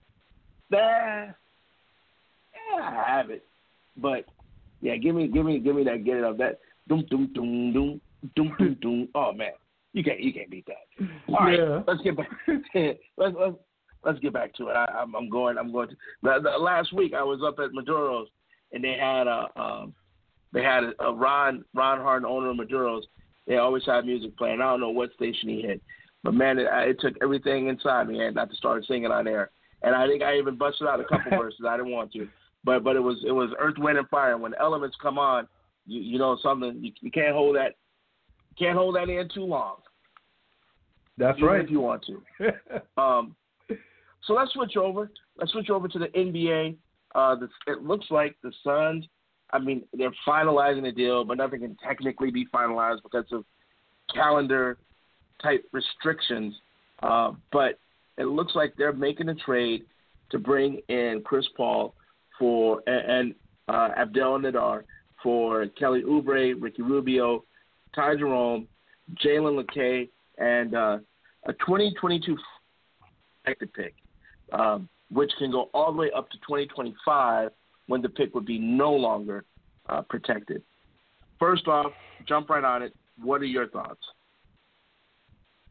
that yeah, I have it. But yeah, give me give me give me that Get It Up. That doom doom doom doom doom doom doom. Oh man. You can't you can't beat that. All right, Yeah. let's get back let's let's let's get back to it. I, I'm, I'm going I'm going to the, the, last week I was up at Maduro's and they had a um, they had a, a Ron Ron Harden, owner of Maduro's. They always had music playing. I don't know what station he hit, but man, it, it took everything inside me and not to start singing on air. And I think I even busted out a couple verses. I didn't want to, but but it was it was Earth, Wind, and Fire. And when the elements come on, you you know something. You, you can't hold that can't hold that in too long. That's even right. if you want to. um, so let's switch over. Let's switch over to the N B A. Uh, the, it looks like the Suns. I mean, they're finalizing the deal, but nothing can technically be finalized because of calendar-type restrictions. Uh, but it looks like they're making a trade to bring in Chris Paul for and, and uh, Abdel Nader for Kelly Oubre, Ricky Rubio, Ty Jerome, Jalen LeCay, and uh, a twenty twenty-two protected pick, um, which can go all the way up to twenty twenty-five when the pick would be no longer uh, protected. First off, jump right on it. What are your thoughts?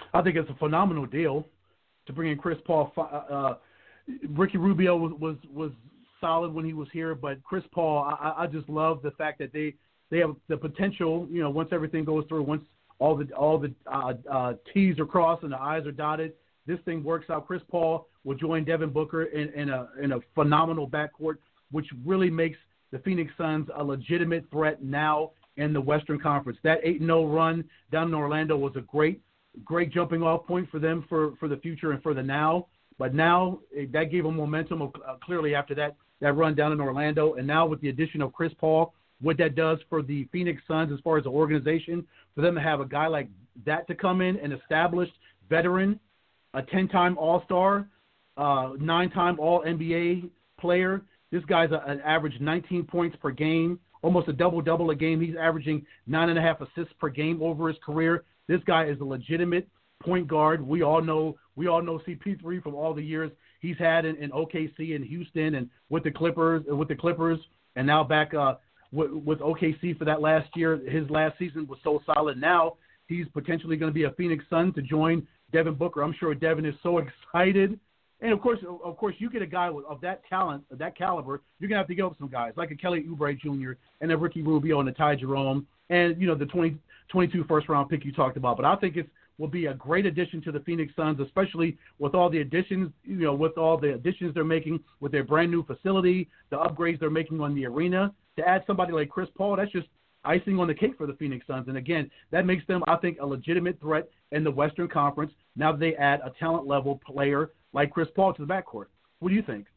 I think it's a phenomenal deal to bring in Chris Paul. Uh, Ricky Rubio was, was was solid when he was here, but Chris Paul, I, I just love the fact that they, they have the potential. You know, once everything goes through, once all the all the uh, uh, T's are crossed and the I's are dotted, this thing works out. Chris Paul will join Devin Booker in, in a in a phenomenal backcourt, which really makes the Phoenix Suns a legitimate threat now in the Western Conference. That eight and oh run down in Orlando was a great, great jumping off point for them for, for the future and for the now. But now it, that gave them momentum uh, clearly after that, that run down in Orlando. And now with the addition of Chris Paul, what that does for the Phoenix Suns as far as the organization, for them to have a guy like that to come in, an established veteran, a ten-time All-Star, uh, nine-time All-N B A player. This guy's a, an average nineteen points per game, almost a double-double a game. He's averaging nine and a half assists per game over his career. This guy is a legitimate point guard. We all know we all know C P three from all the years he's had in, in O K C and Houston and with the Clippers, with the Clippers, and now back uh, with, with O K C for that last year. His last season was so solid. Now he's potentially going to be a Phoenix Sun to join Devin Booker. I'm sure Devin is so excited. And of course, of course, you get a guy of that talent, of that caliber, you're gonna have to give up some guys like a Kelly Oubre Junior and a Ricky Rubio and a Ty Jerome, and you know the twenty twenty-two first round pick you talked about. But I think it will be a great addition to the Phoenix Suns, especially with all the additions, you know, with all the additions they're making with their brand new facility, the upgrades they're making on the arena. To add somebody like Chris Paul, that's just icing on the cake for the Phoenix Suns. And again, that makes them, I think, a legitimate threat in the Western Conference. Now that they add a talent level player like Chris Paul to the backcourt. What do you think?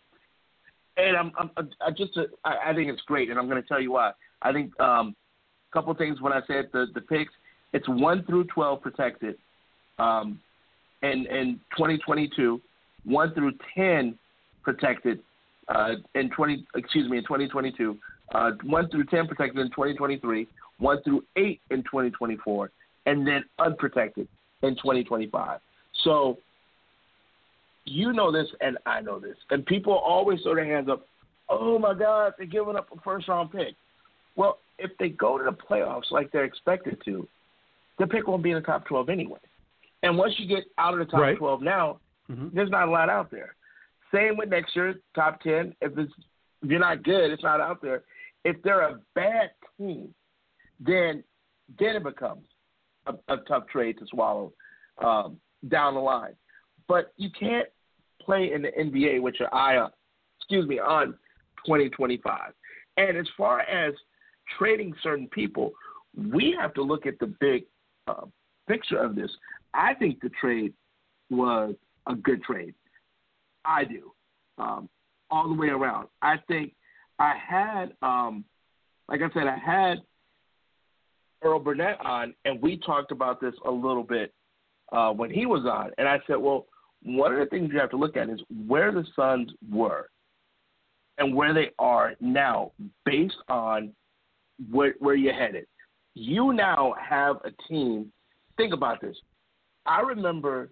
And I'm, I'm I just uh, I, I think it's great, and I'm going to tell you why. I think um, a couple of things when I said the the picks. It's one through twelve protected, um, in in twenty twenty-two, one through ten protected, uh, in twenty excuse me in twenty twenty-two, uh, one through ten protected in twenty twenty-three, one through eight in twenty twenty-four, and then unprotected in twenty twenty-five. So. You know this, and I know this. And people always throw their hands up, oh, my God, they're giving up a first-round pick. Well, if they go to the playoffs like they're expected to, the pick won't be in the top twelve anyway. And once you get out of the top right. twelve now, mm-hmm. there's not a lot out there. Same with next year, top ten. If, it's, if you're not good, it's not out there. If they're a bad team, then, then it becomes a, a tough trade to swallow um, down the line. But you can't play in the N B A with your eye on, excuse me, on twenty twenty-five. And as far as trading certain people, we have to look at the big uh, picture of this. I think the trade was a good trade. I do, um, all the way around. I think I had, um, like I said, I had Earl Burnett on, and we talked about this a little bit uh, when he was on. And I said, well, one of the things you have to look at is where the Suns were and where they are now based on where, where you're headed. You now have a team. Think about this. I remember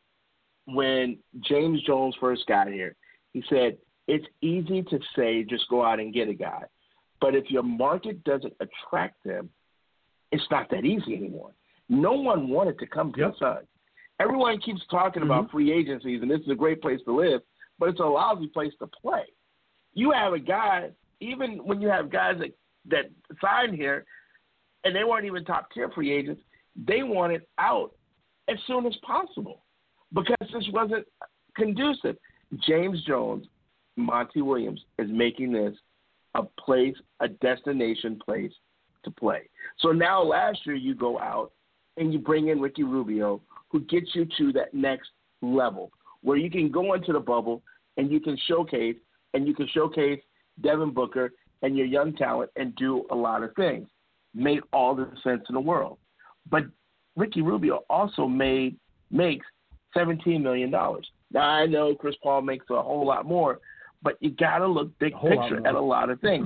when James Jones first got here, he said, it's easy to say just go out and get a guy. But if your market doesn't attract them, it's not that easy anymore. No one wanted to come to yep. the Suns. Everyone keeps talking about mm-hmm. free agencies, and this is a great place to live, but it's a lousy place to play. You have a guy, even when you have guys that, that signed here, and they weren't even top-tier free agents, they wanted out as soon as possible because this wasn't conducive. James Jones, Monty Williams, is making this a place, a destination place to play. So now last year you go out and you bring in Ricky Rubio, who gets you to that next level where you can go into the bubble and you can showcase and you can showcase Devin Booker and your young talent and do a lot of things. Made all the sense in the world. But Ricky Rubio also made makes seventeen million dollars. Now, I know Chris Paul makes a whole lot more, but you got to look big picture at a lot of things.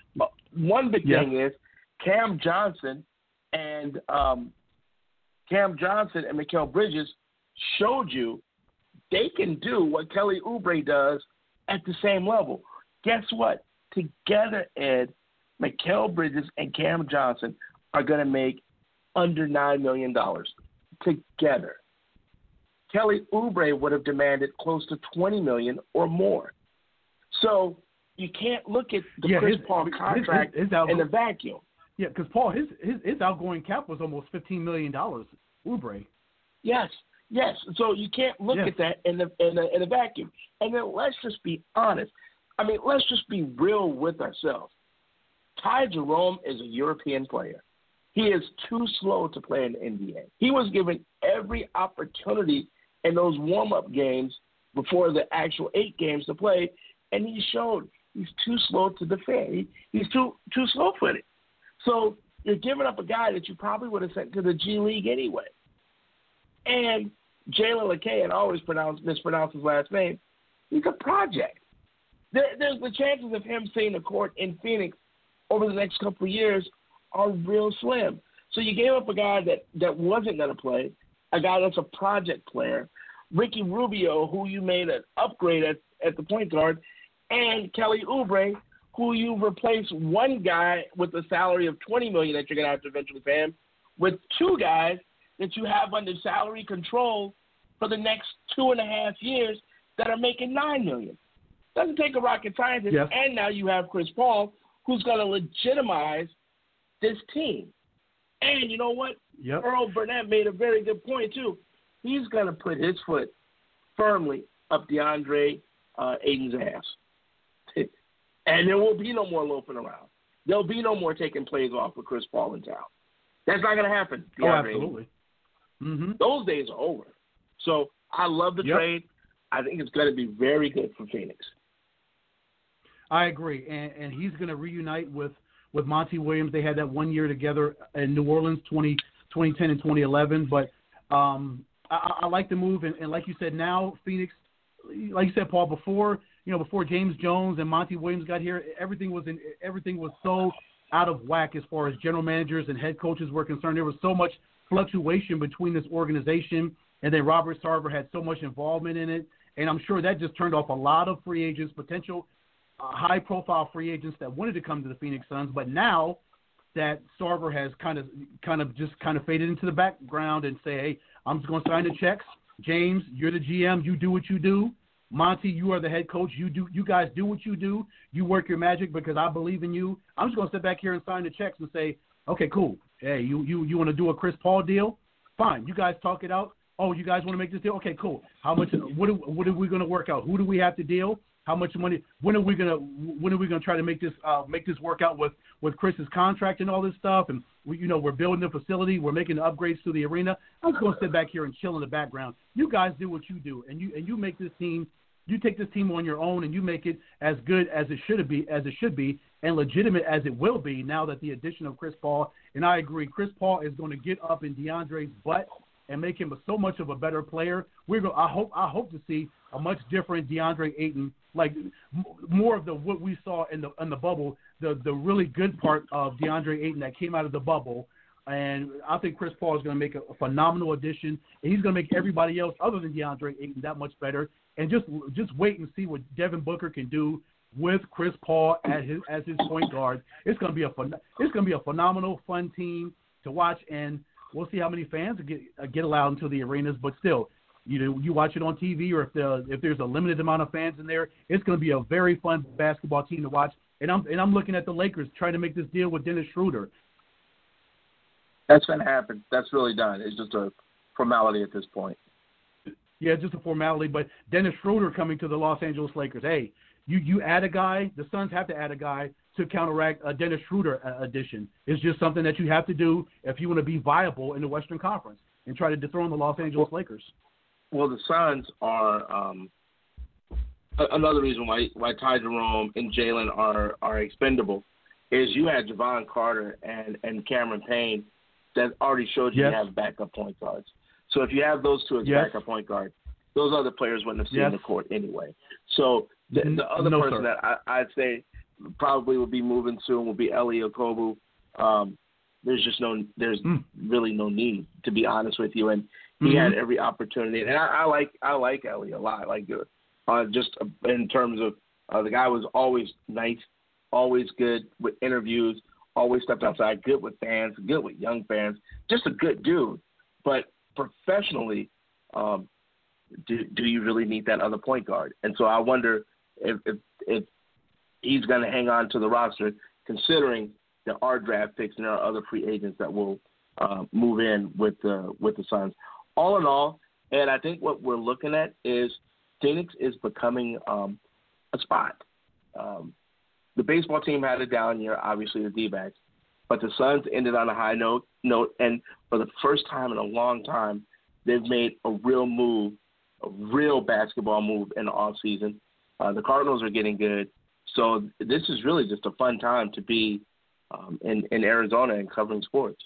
One big yeah. thing is Cam Johnson and um, Cam Johnson and Mikal Bridges showed you they can do what Kelly Oubre does at the same level. Guess what? Together, Ed, Mikal Bridges and Cam Johnson are going to make under nine million dollars together. Kelly Oubre would have demanded close to twenty million dollars or more. So you can't look at the yeah, Chris his, Paul his, contract his, his outgo- in a vacuum. Yeah, because Paul, his, his his outgoing cap was almost fifteen million dollars. Oubre. Yes, yes. So you can't look yes. at that in the in a, in a vacuum. And then let's just be honest. I mean, let's just be real with ourselves. Ty Jerome is a European player. He is too slow to play in the N B A. He was given every opportunity in those warm-up games before the actual eight games to play, and he showed he's too slow to defend. He, he's too too slow-footed. So you're giving up a guy that you probably would have sent to the G League anyway. And Jalen LeCay, and I always pronounce, mispronounce his last name, he's a project. There, there's the chances of him seeing the court in Phoenix over the next couple of years are real slim. So you gave up a guy that, that wasn't going to play, a guy that's a project player, Ricky Rubio, who you made an upgrade at, at the point guard, and Kelly Oubre, who you replace one guy with a salary of twenty million dollars that you're going to have to eventually pay him, with two guys that you have under salary control for the next two and a half years that are making nine million dollars. Doesn't take a rocket scientist, yes. And now you have Chris Paul, who's going to legitimize this team. And you know what? Yep. Earl Burnett made a very good point, too. He's going to put his foot firmly up DeAndre uh, Ayton's ass. And there will be no more loafing around. There'll be no more taking plays off with Chris Paul in town. That's not going to happen. Oh, absolutely. Mm-hmm. Those days are over. So I love the yep. trade. I think it's going to be very good for Phoenix. I agree. And, and he's going to reunite with, with Monty Williams. They had that one year together in New Orleans, twenty, twenty ten and twenty eleven. But um, I, I like the move. And, and like you said, now Phoenix, like you said, Paul, before – you know, before James Jones and Monty Williams got here, everything was in, everything was so out of whack as far as general managers and head coaches were concerned. There was so much fluctuation between this organization, and then Robert Sarver had so much involvement in it. And I'm sure that just turned off a lot of free agents, potential uh, high-profile free agents that wanted to come to the Phoenix Suns. But now that Sarver has kind of, kind of just kind of faded into the background and say, hey, I'm just going to sign the checks. James, you're the G M. You do what you do. Monty, you are the head coach. You do. You guys do what you do. You work your magic because I believe in you. I'm just going to sit back here and sign the checks and say, okay, cool. Hey, you you, you want to do a Chris Paul deal? Fine. You guys talk it out. Oh, you guys want to make this deal? Okay, cool. How much? What are, what are we going to work out? Who do we have to deal? How much money? When are we gonna? When are we gonna try to make this uh, make this work out with, with Chris's contract and all this stuff? And we, you know, we're building the facility. We're making the upgrades to the arena. I'm just going to sit back here and chill in the background. You guys do what you do, and you and you make this team. You take this team on your own and you make it as good as it should be, as it should be, and legitimate as it will be now that the addition of Chris Paul. And I agree, Chris Paul is going to get up in DeAndre's butt and make him so much of a better player. We're going. I hope. I hope to see a much different DeAndre Ayton, like m- more of the what we saw in the in the bubble, the the really good part of DeAndre Ayton that came out of the bubble. And I think Chris Paul is going to make a, a phenomenal addition. And he's going to make everybody else other than DeAndre Ayton that much better. And just just wait and see what Devin Booker can do with Chris Paul as his as his point guard. It's going to be a fun, it's going to be a phenomenal, fun team to watch, and we'll see how many fans get uh, get allowed into the arenas. But still, you know, you watch it on T V, or if the if there's a limited amount of fans in there, it's going to be a very fun basketball team to watch. And I'm and I'm looking at the Lakers trying to make this deal with Dennis Schroeder. That's going to happen. That's really done. It's just a formality at this point. Yeah, just a formality. But Dennis Schroeder coming to the Los Angeles Lakers. Hey, you, you add a guy. The Suns have to add a guy to counteract a Dennis Schroeder addition. It's just something that you have to do if you want to be viable in the Western Conference and try to dethrone the Los Angeles Lakers. Well, the Suns are um, another reason why why Ty Jerome and Jalen are are expendable is you had Javon Carter and, and Cameron Payne that already showed you yes. you have backup point guards. So if you have those two as yes. backup point guard, those other players wouldn't have seen yes. the court anyway. So the, the other no, person sir. that I, I'd say probably will be moving soon will be Eli Okobo. Um, there's just no, there's mm. really no need, to be honest with you. And he mm-hmm. had every opportunity. And I, I like, I like Eli a lot. Like uh, just in terms of uh, the guy was always nice, always good with interviews, always stepped outside, good with fans, good with young fans, just a good dude. But professionally, um, do, do you really need that other point guard? And so I wonder if if, if he's going to hang on to the roster, considering there are draft picks and there are other free agents that will uh, move in with the with the Suns. All in all, and I think what we're looking at is Phoenix is becoming um, a spot. Um, the baseball team had a down year, obviously the D-backs, but the Suns ended on a high note, note, and for the first time in a long time, they've made a real move, a real basketball move in the offseason. Uh, the Cardinals are getting good. So this is really just a fun time to be um, in, in Arizona and covering sports.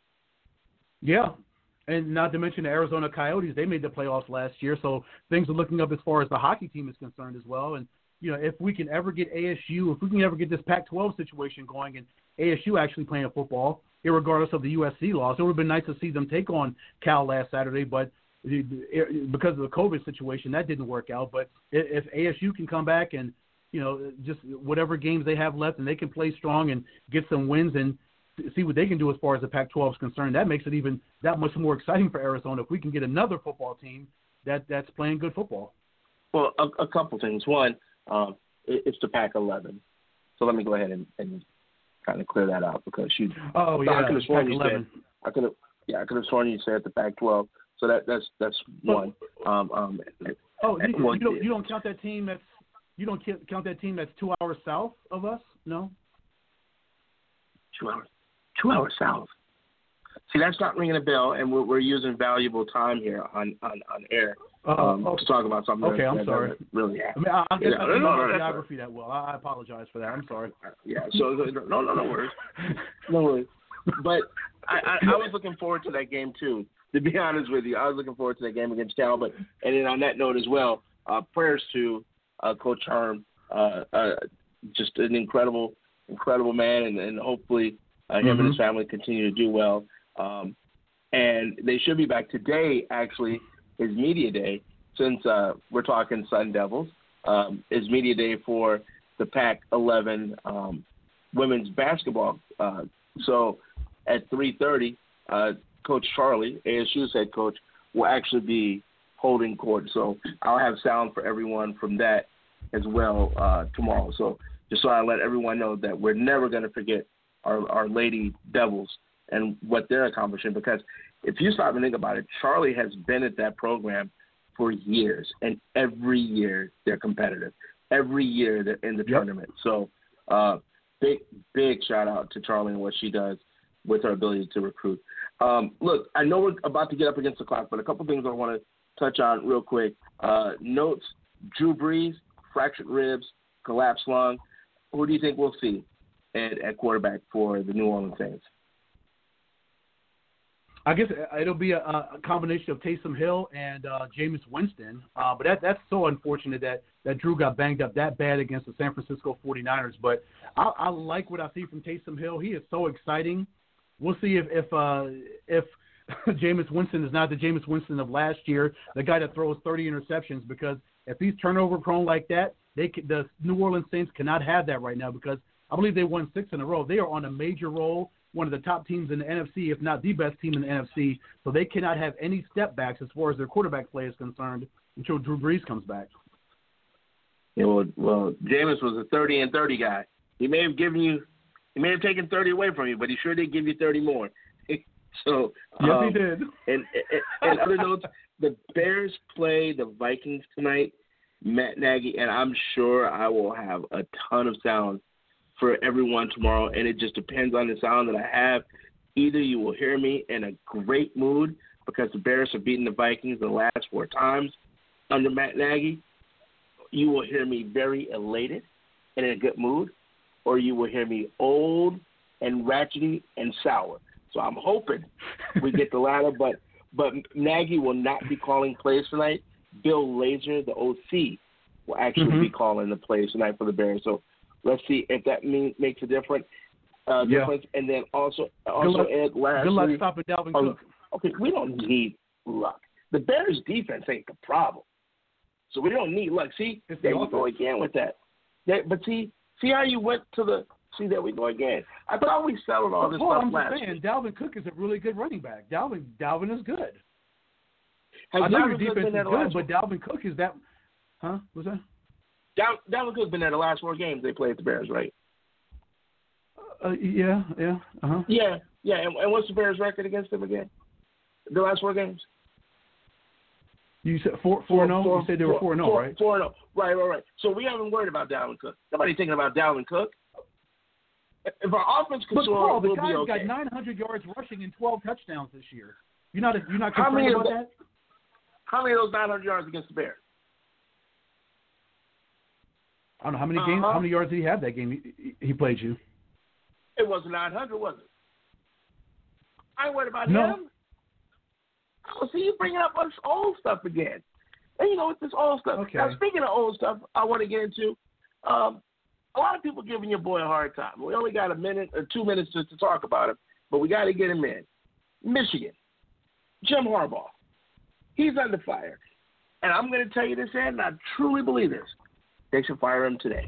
Yeah, and not to mention the Arizona Coyotes. They made the playoffs last year, so things are looking up as far as the hockey team is concerned as well. And, you know, if we can ever get A S U, if we can ever get this Pac twelve situation going and A S U actually playing football, regardless of the U S C loss, it would have been nice to see them take on Cal last Saturday, but because of the COVID situation, that didn't work out. But if A S U can come back and, you know, just whatever games they have left and they can play strong and get some wins and see what they can do as far as the Pac twelve is concerned, that makes it even that much more exciting for Arizona if we can get another football team that, that's playing good football. Well, a, a couple things. One, um, it, it's the Pac eleven. So let me go ahead and, and kind of clear that out because you. Oh yeah, I could have sworn Pac you eleven. said. I could have. Yeah, I could have sworn you said the Pac twelve. So that that's that's one. Um, um, oh, you, well, you don't you don't count that team that's you don't count that team that's two hours south of us? No. Two hours. Two hours south. See, that's not ringing a bell, and we're, we're using valuable time here on, on, on air um, uh, oh, to talk about something. Okay, that, I'm that sorry. Really happen. I mean, I, I guess yeah, I no, don't no, know no, geography that well. I, I apologize for that. I'm sorry. Yeah. So no, no, no worries. No worries. But I, I, I was looking forward to that game too. To be honest with you, I was looking forward to that game against Cal. But and then on that note as well, uh, prayers to uh, Coach Herm. Uh, uh, just an incredible, incredible man, and, and hopefully uh, him mm-hmm. and his family continue to do well. Um, and they should be back today. Actually, is media day since uh, we're talking Sun Devils. Um, is media day for the Pac eleven um, women's basketball. Uh, so at three thirty, uh, Coach Charlie, A S U's head coach, will actually be holding court. So I'll have sound for everyone from that as well uh, tomorrow. So just so I let everyone know that we're never going to forget our, our Lady Devils and what they're accomplishing, because if you stop and think about it, Charlie has been at that program for years, and every year they're competitive. Every year they're in the yep. tournament. So uh, big, big shout out to Charlie and what she does with her ability to recruit. Um, look, I know we're about to get up against the clock, but a couple things I want to touch on real quick. Uh, notes, Drew Brees, fractured ribs, collapsed lung. Who do you think we'll see at, at quarterback for the New Orleans Saints? I guess it'll be a, a combination of Taysom Hill and uh, Jameis Winston. Uh, but that, that's so unfortunate that, that Drew got banged up that bad against the San Francisco forty-niners. But I, I like what I see from Taysom Hill. He is so exciting. We'll see if if, uh, if Jameis Winston is not the Jameis Winston of last year, the guy that throws thirty interceptions, because if he's turnover prone like that, they can, the New Orleans Saints cannot have that right now, because I believe they won six in a row. They are on a major roll, one of the top teams in the N F C, if not the best team in the N F C. So they cannot have any step backs as far as their quarterback play is concerned until Drew Brees comes back. Yeah, well, well, Jameis was a thirty and thirty guy. He may have given you, he may have taken thirty away from you, but he sure did give you thirty more. So yes, um, he did. And, and, and other notes, the Bears play the Vikings tonight. Matt Nagy, and I'm sure I will have a ton of sound for everyone tomorrow, and it just depends on the sound that I have. Either you will hear me in a great mood because the Bears have beaten the Vikings the last four times under Matt Nagy. You will hear me very elated and in a good mood, or you will hear me old and ratchety and sour. So I'm hoping we get the latter, but but Nagy will not be calling plays tonight. Bill Lazor, the O C, will actually mm-hmm. be calling the plays tonight for the Bears. So let's see if that mean, makes a difference. Uh, yeah. difference. And then also, also good luck, Ed, lastly, good luck stopping Dalvin um, Cook. Okay, we don't need luck. The Bears' defense ain't the problem, so we don't need luck. See, it's there the we go again with that. There, but see, see how you went to the. See, there we go again. I thought we settled all this well, stuff I'm last just saying, week. Dalvin Cook is a really good running back. Dalvin, Dalvin is good. Has I know Dalvin your Cook defense been is there the good, last but Dalvin Cook is that – huh? What's that? Dal- Dalvin Cook's been there the last four games they played the Bears, right? Uh, yeah, yeah, uh-huh. Yeah, yeah. And, and what's the Bears' record against them again? The last four games? You said four, four and zero. You said they were four and zero, right? Four and zero. Right, right, right. So we haven't worried about Dalvin Cook. Nobody's thinking about Dalvin Cook. If our offense can But score, Paul, the we'll guy's be okay. got nine hundred yards rushing and twelve touchdowns this year. You're not you're not How concerned many about of the- that? How many of those nine hundred yards against the Bears? I don't know how many games. Uh-huh. How many yards did he have that game? He, he played you. It wasn't nine hundred, was it? I ain't worried about No. him. Oh, see, you bringing up us old stuff again. And you know, it's this old stuff. Okay. Now, speaking of old stuff, I want to get into um, a lot of people giving your boy a hard time. We only got a minute or two minutes to, to talk about him, but we got to get him in. Michigan, Jim Harbaugh. He's under fire. And I'm going to tell you this, Ed, and I truly believe this. They should fire him today.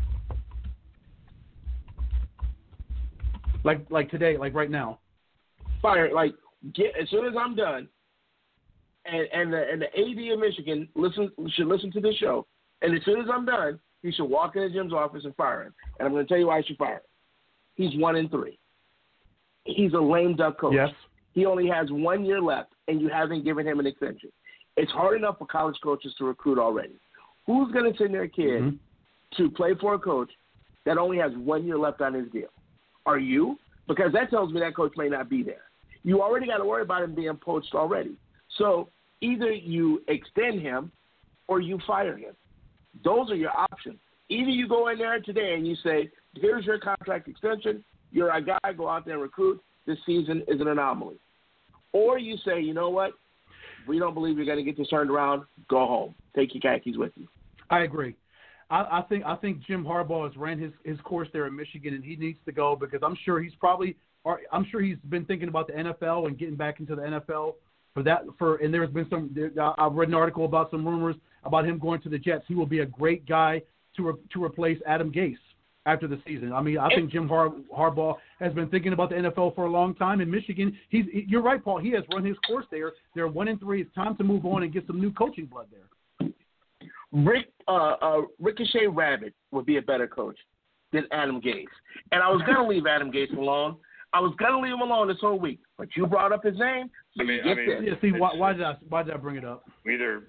Like like today, like right now. Fire, like, get as soon as I'm done, and and the, and the A D of Michigan listen should listen to this show, and as soon as I'm done, he should walk into Jim's office and fire him. And I'm going to tell you why I should fire him. He's one in three. He's a lame duck coach. Yes. He only has one year left, and you haven't given him an extension. It's hard enough for college coaches to recruit already. Who's going to send their kid Mm-hmm. to play for a coach that only has one year left on his deal? Are you? Because that tells me that coach may not be there. You already got to worry about him being poached already. So either you extend him or you fire him. Those are your options. Either you go in there today and you say, here's your contract extension. You're a guy, go out there and recruit. This season is an anomaly. Or you say, you know what? We don't believe you're going to get this turned around. Go home. Take your khakis with you. I agree. I, I think I think Jim Harbaugh has ran his, his course there in Michigan, and he needs to go because I'm sure he's probably or I'm sure he's been thinking about the N F L and getting back into the N F L for that. For and there's been some. I've read an article about some rumors about him going to the Jets. He will be a great guy to re, to replace Adam Gase after the season. I mean, I think Jim Har, Harbaugh has been thinking about the N F L for a long time. In Michigan, he's you're right, Paul. He has run his course there. They're one and three. It's time to move on and get some new coaching blood there. Rick uh, uh, Ricochet Rabbit would be a better coach than Adam Gase. And I was going to leave Adam Gase alone. I was going to leave him alone this whole week. But you brought up his name. So I mean, you I get mean, this. Yeah, see, why, why did I why did I bring it up? Either.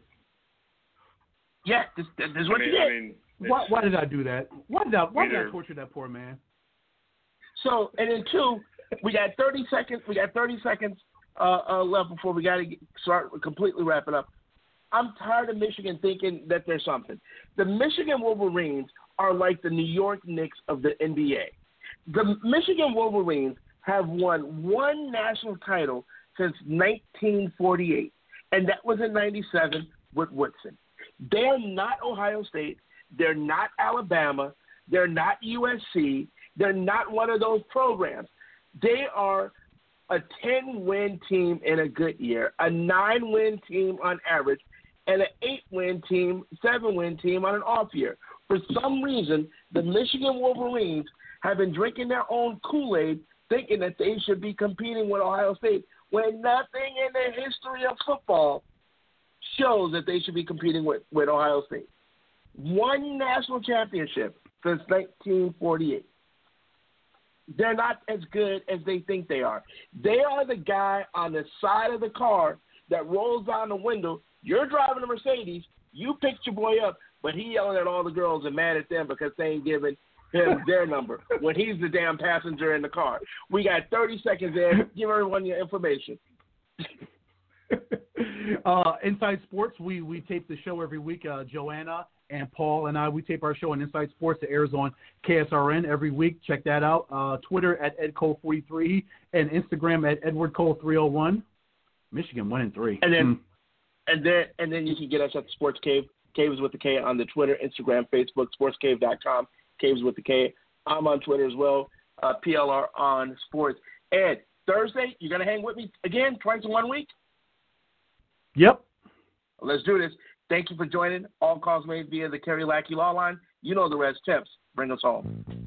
Yeah, this, this is what I mean, you did. I mean, Why, why did I do that? Why did I, why did I Either- torture that poor man? So, and then two, we got thirty seconds. We got thirty seconds uh, uh, left before we got to start completely wrapping up. I'm tired of Michigan thinking that there's something. The Michigan Wolverines are like the New York Knicks of the N B A. The Michigan Wolverines have won one national title since nineteen forty-eight, and that was in ninety-seven with Woodson. They're not Ohio State. They're not Alabama. They're not U S C. They're not one of those programs. They are a ten-win team in a good year, a nine-win team on average, and an eight-win team, seven-win team on an off year. For some reason, the Michigan Wolverines have been drinking their own Kool-Aid, thinking that they should be competing with Ohio State, when nothing in the history of football shows that they should be competing with, with Ohio State. One national championship since nineteen forty-eight. They're not as good as they think they are. They are the guy on the side of the car that rolls down the window. You're driving a Mercedes. You picked your boy up, but he yelling at all the girls and mad at them because they ain't giving him their number when he's the damn passenger in the car. We got thirty seconds there. Give everyone your information. uh, Inside Sports, we, we tape the show every week. Uh, Joanna and Paul and I, we tape our show on Inside Sports. It airs on K S R N every week. Check that out. Uh, Twitter at Ed Cole forty-three and Instagram at Edward Cole three oh one. Michigan one and three. And then, Mm. and then, and then you can get us at the Sports Cave. Caves with the K on the Twitter, Instagram, Facebook, sports cave dot com. Caves with the K. I'm on Twitter as well. Uh, P L R on Sports. Ed, Thursday, you gonna hang with me again twice in one week? Yep. Let's do this. Thank you for joining. All calls made via the Kerry Lackey Law Line. You know the rest. Temps, bring us home.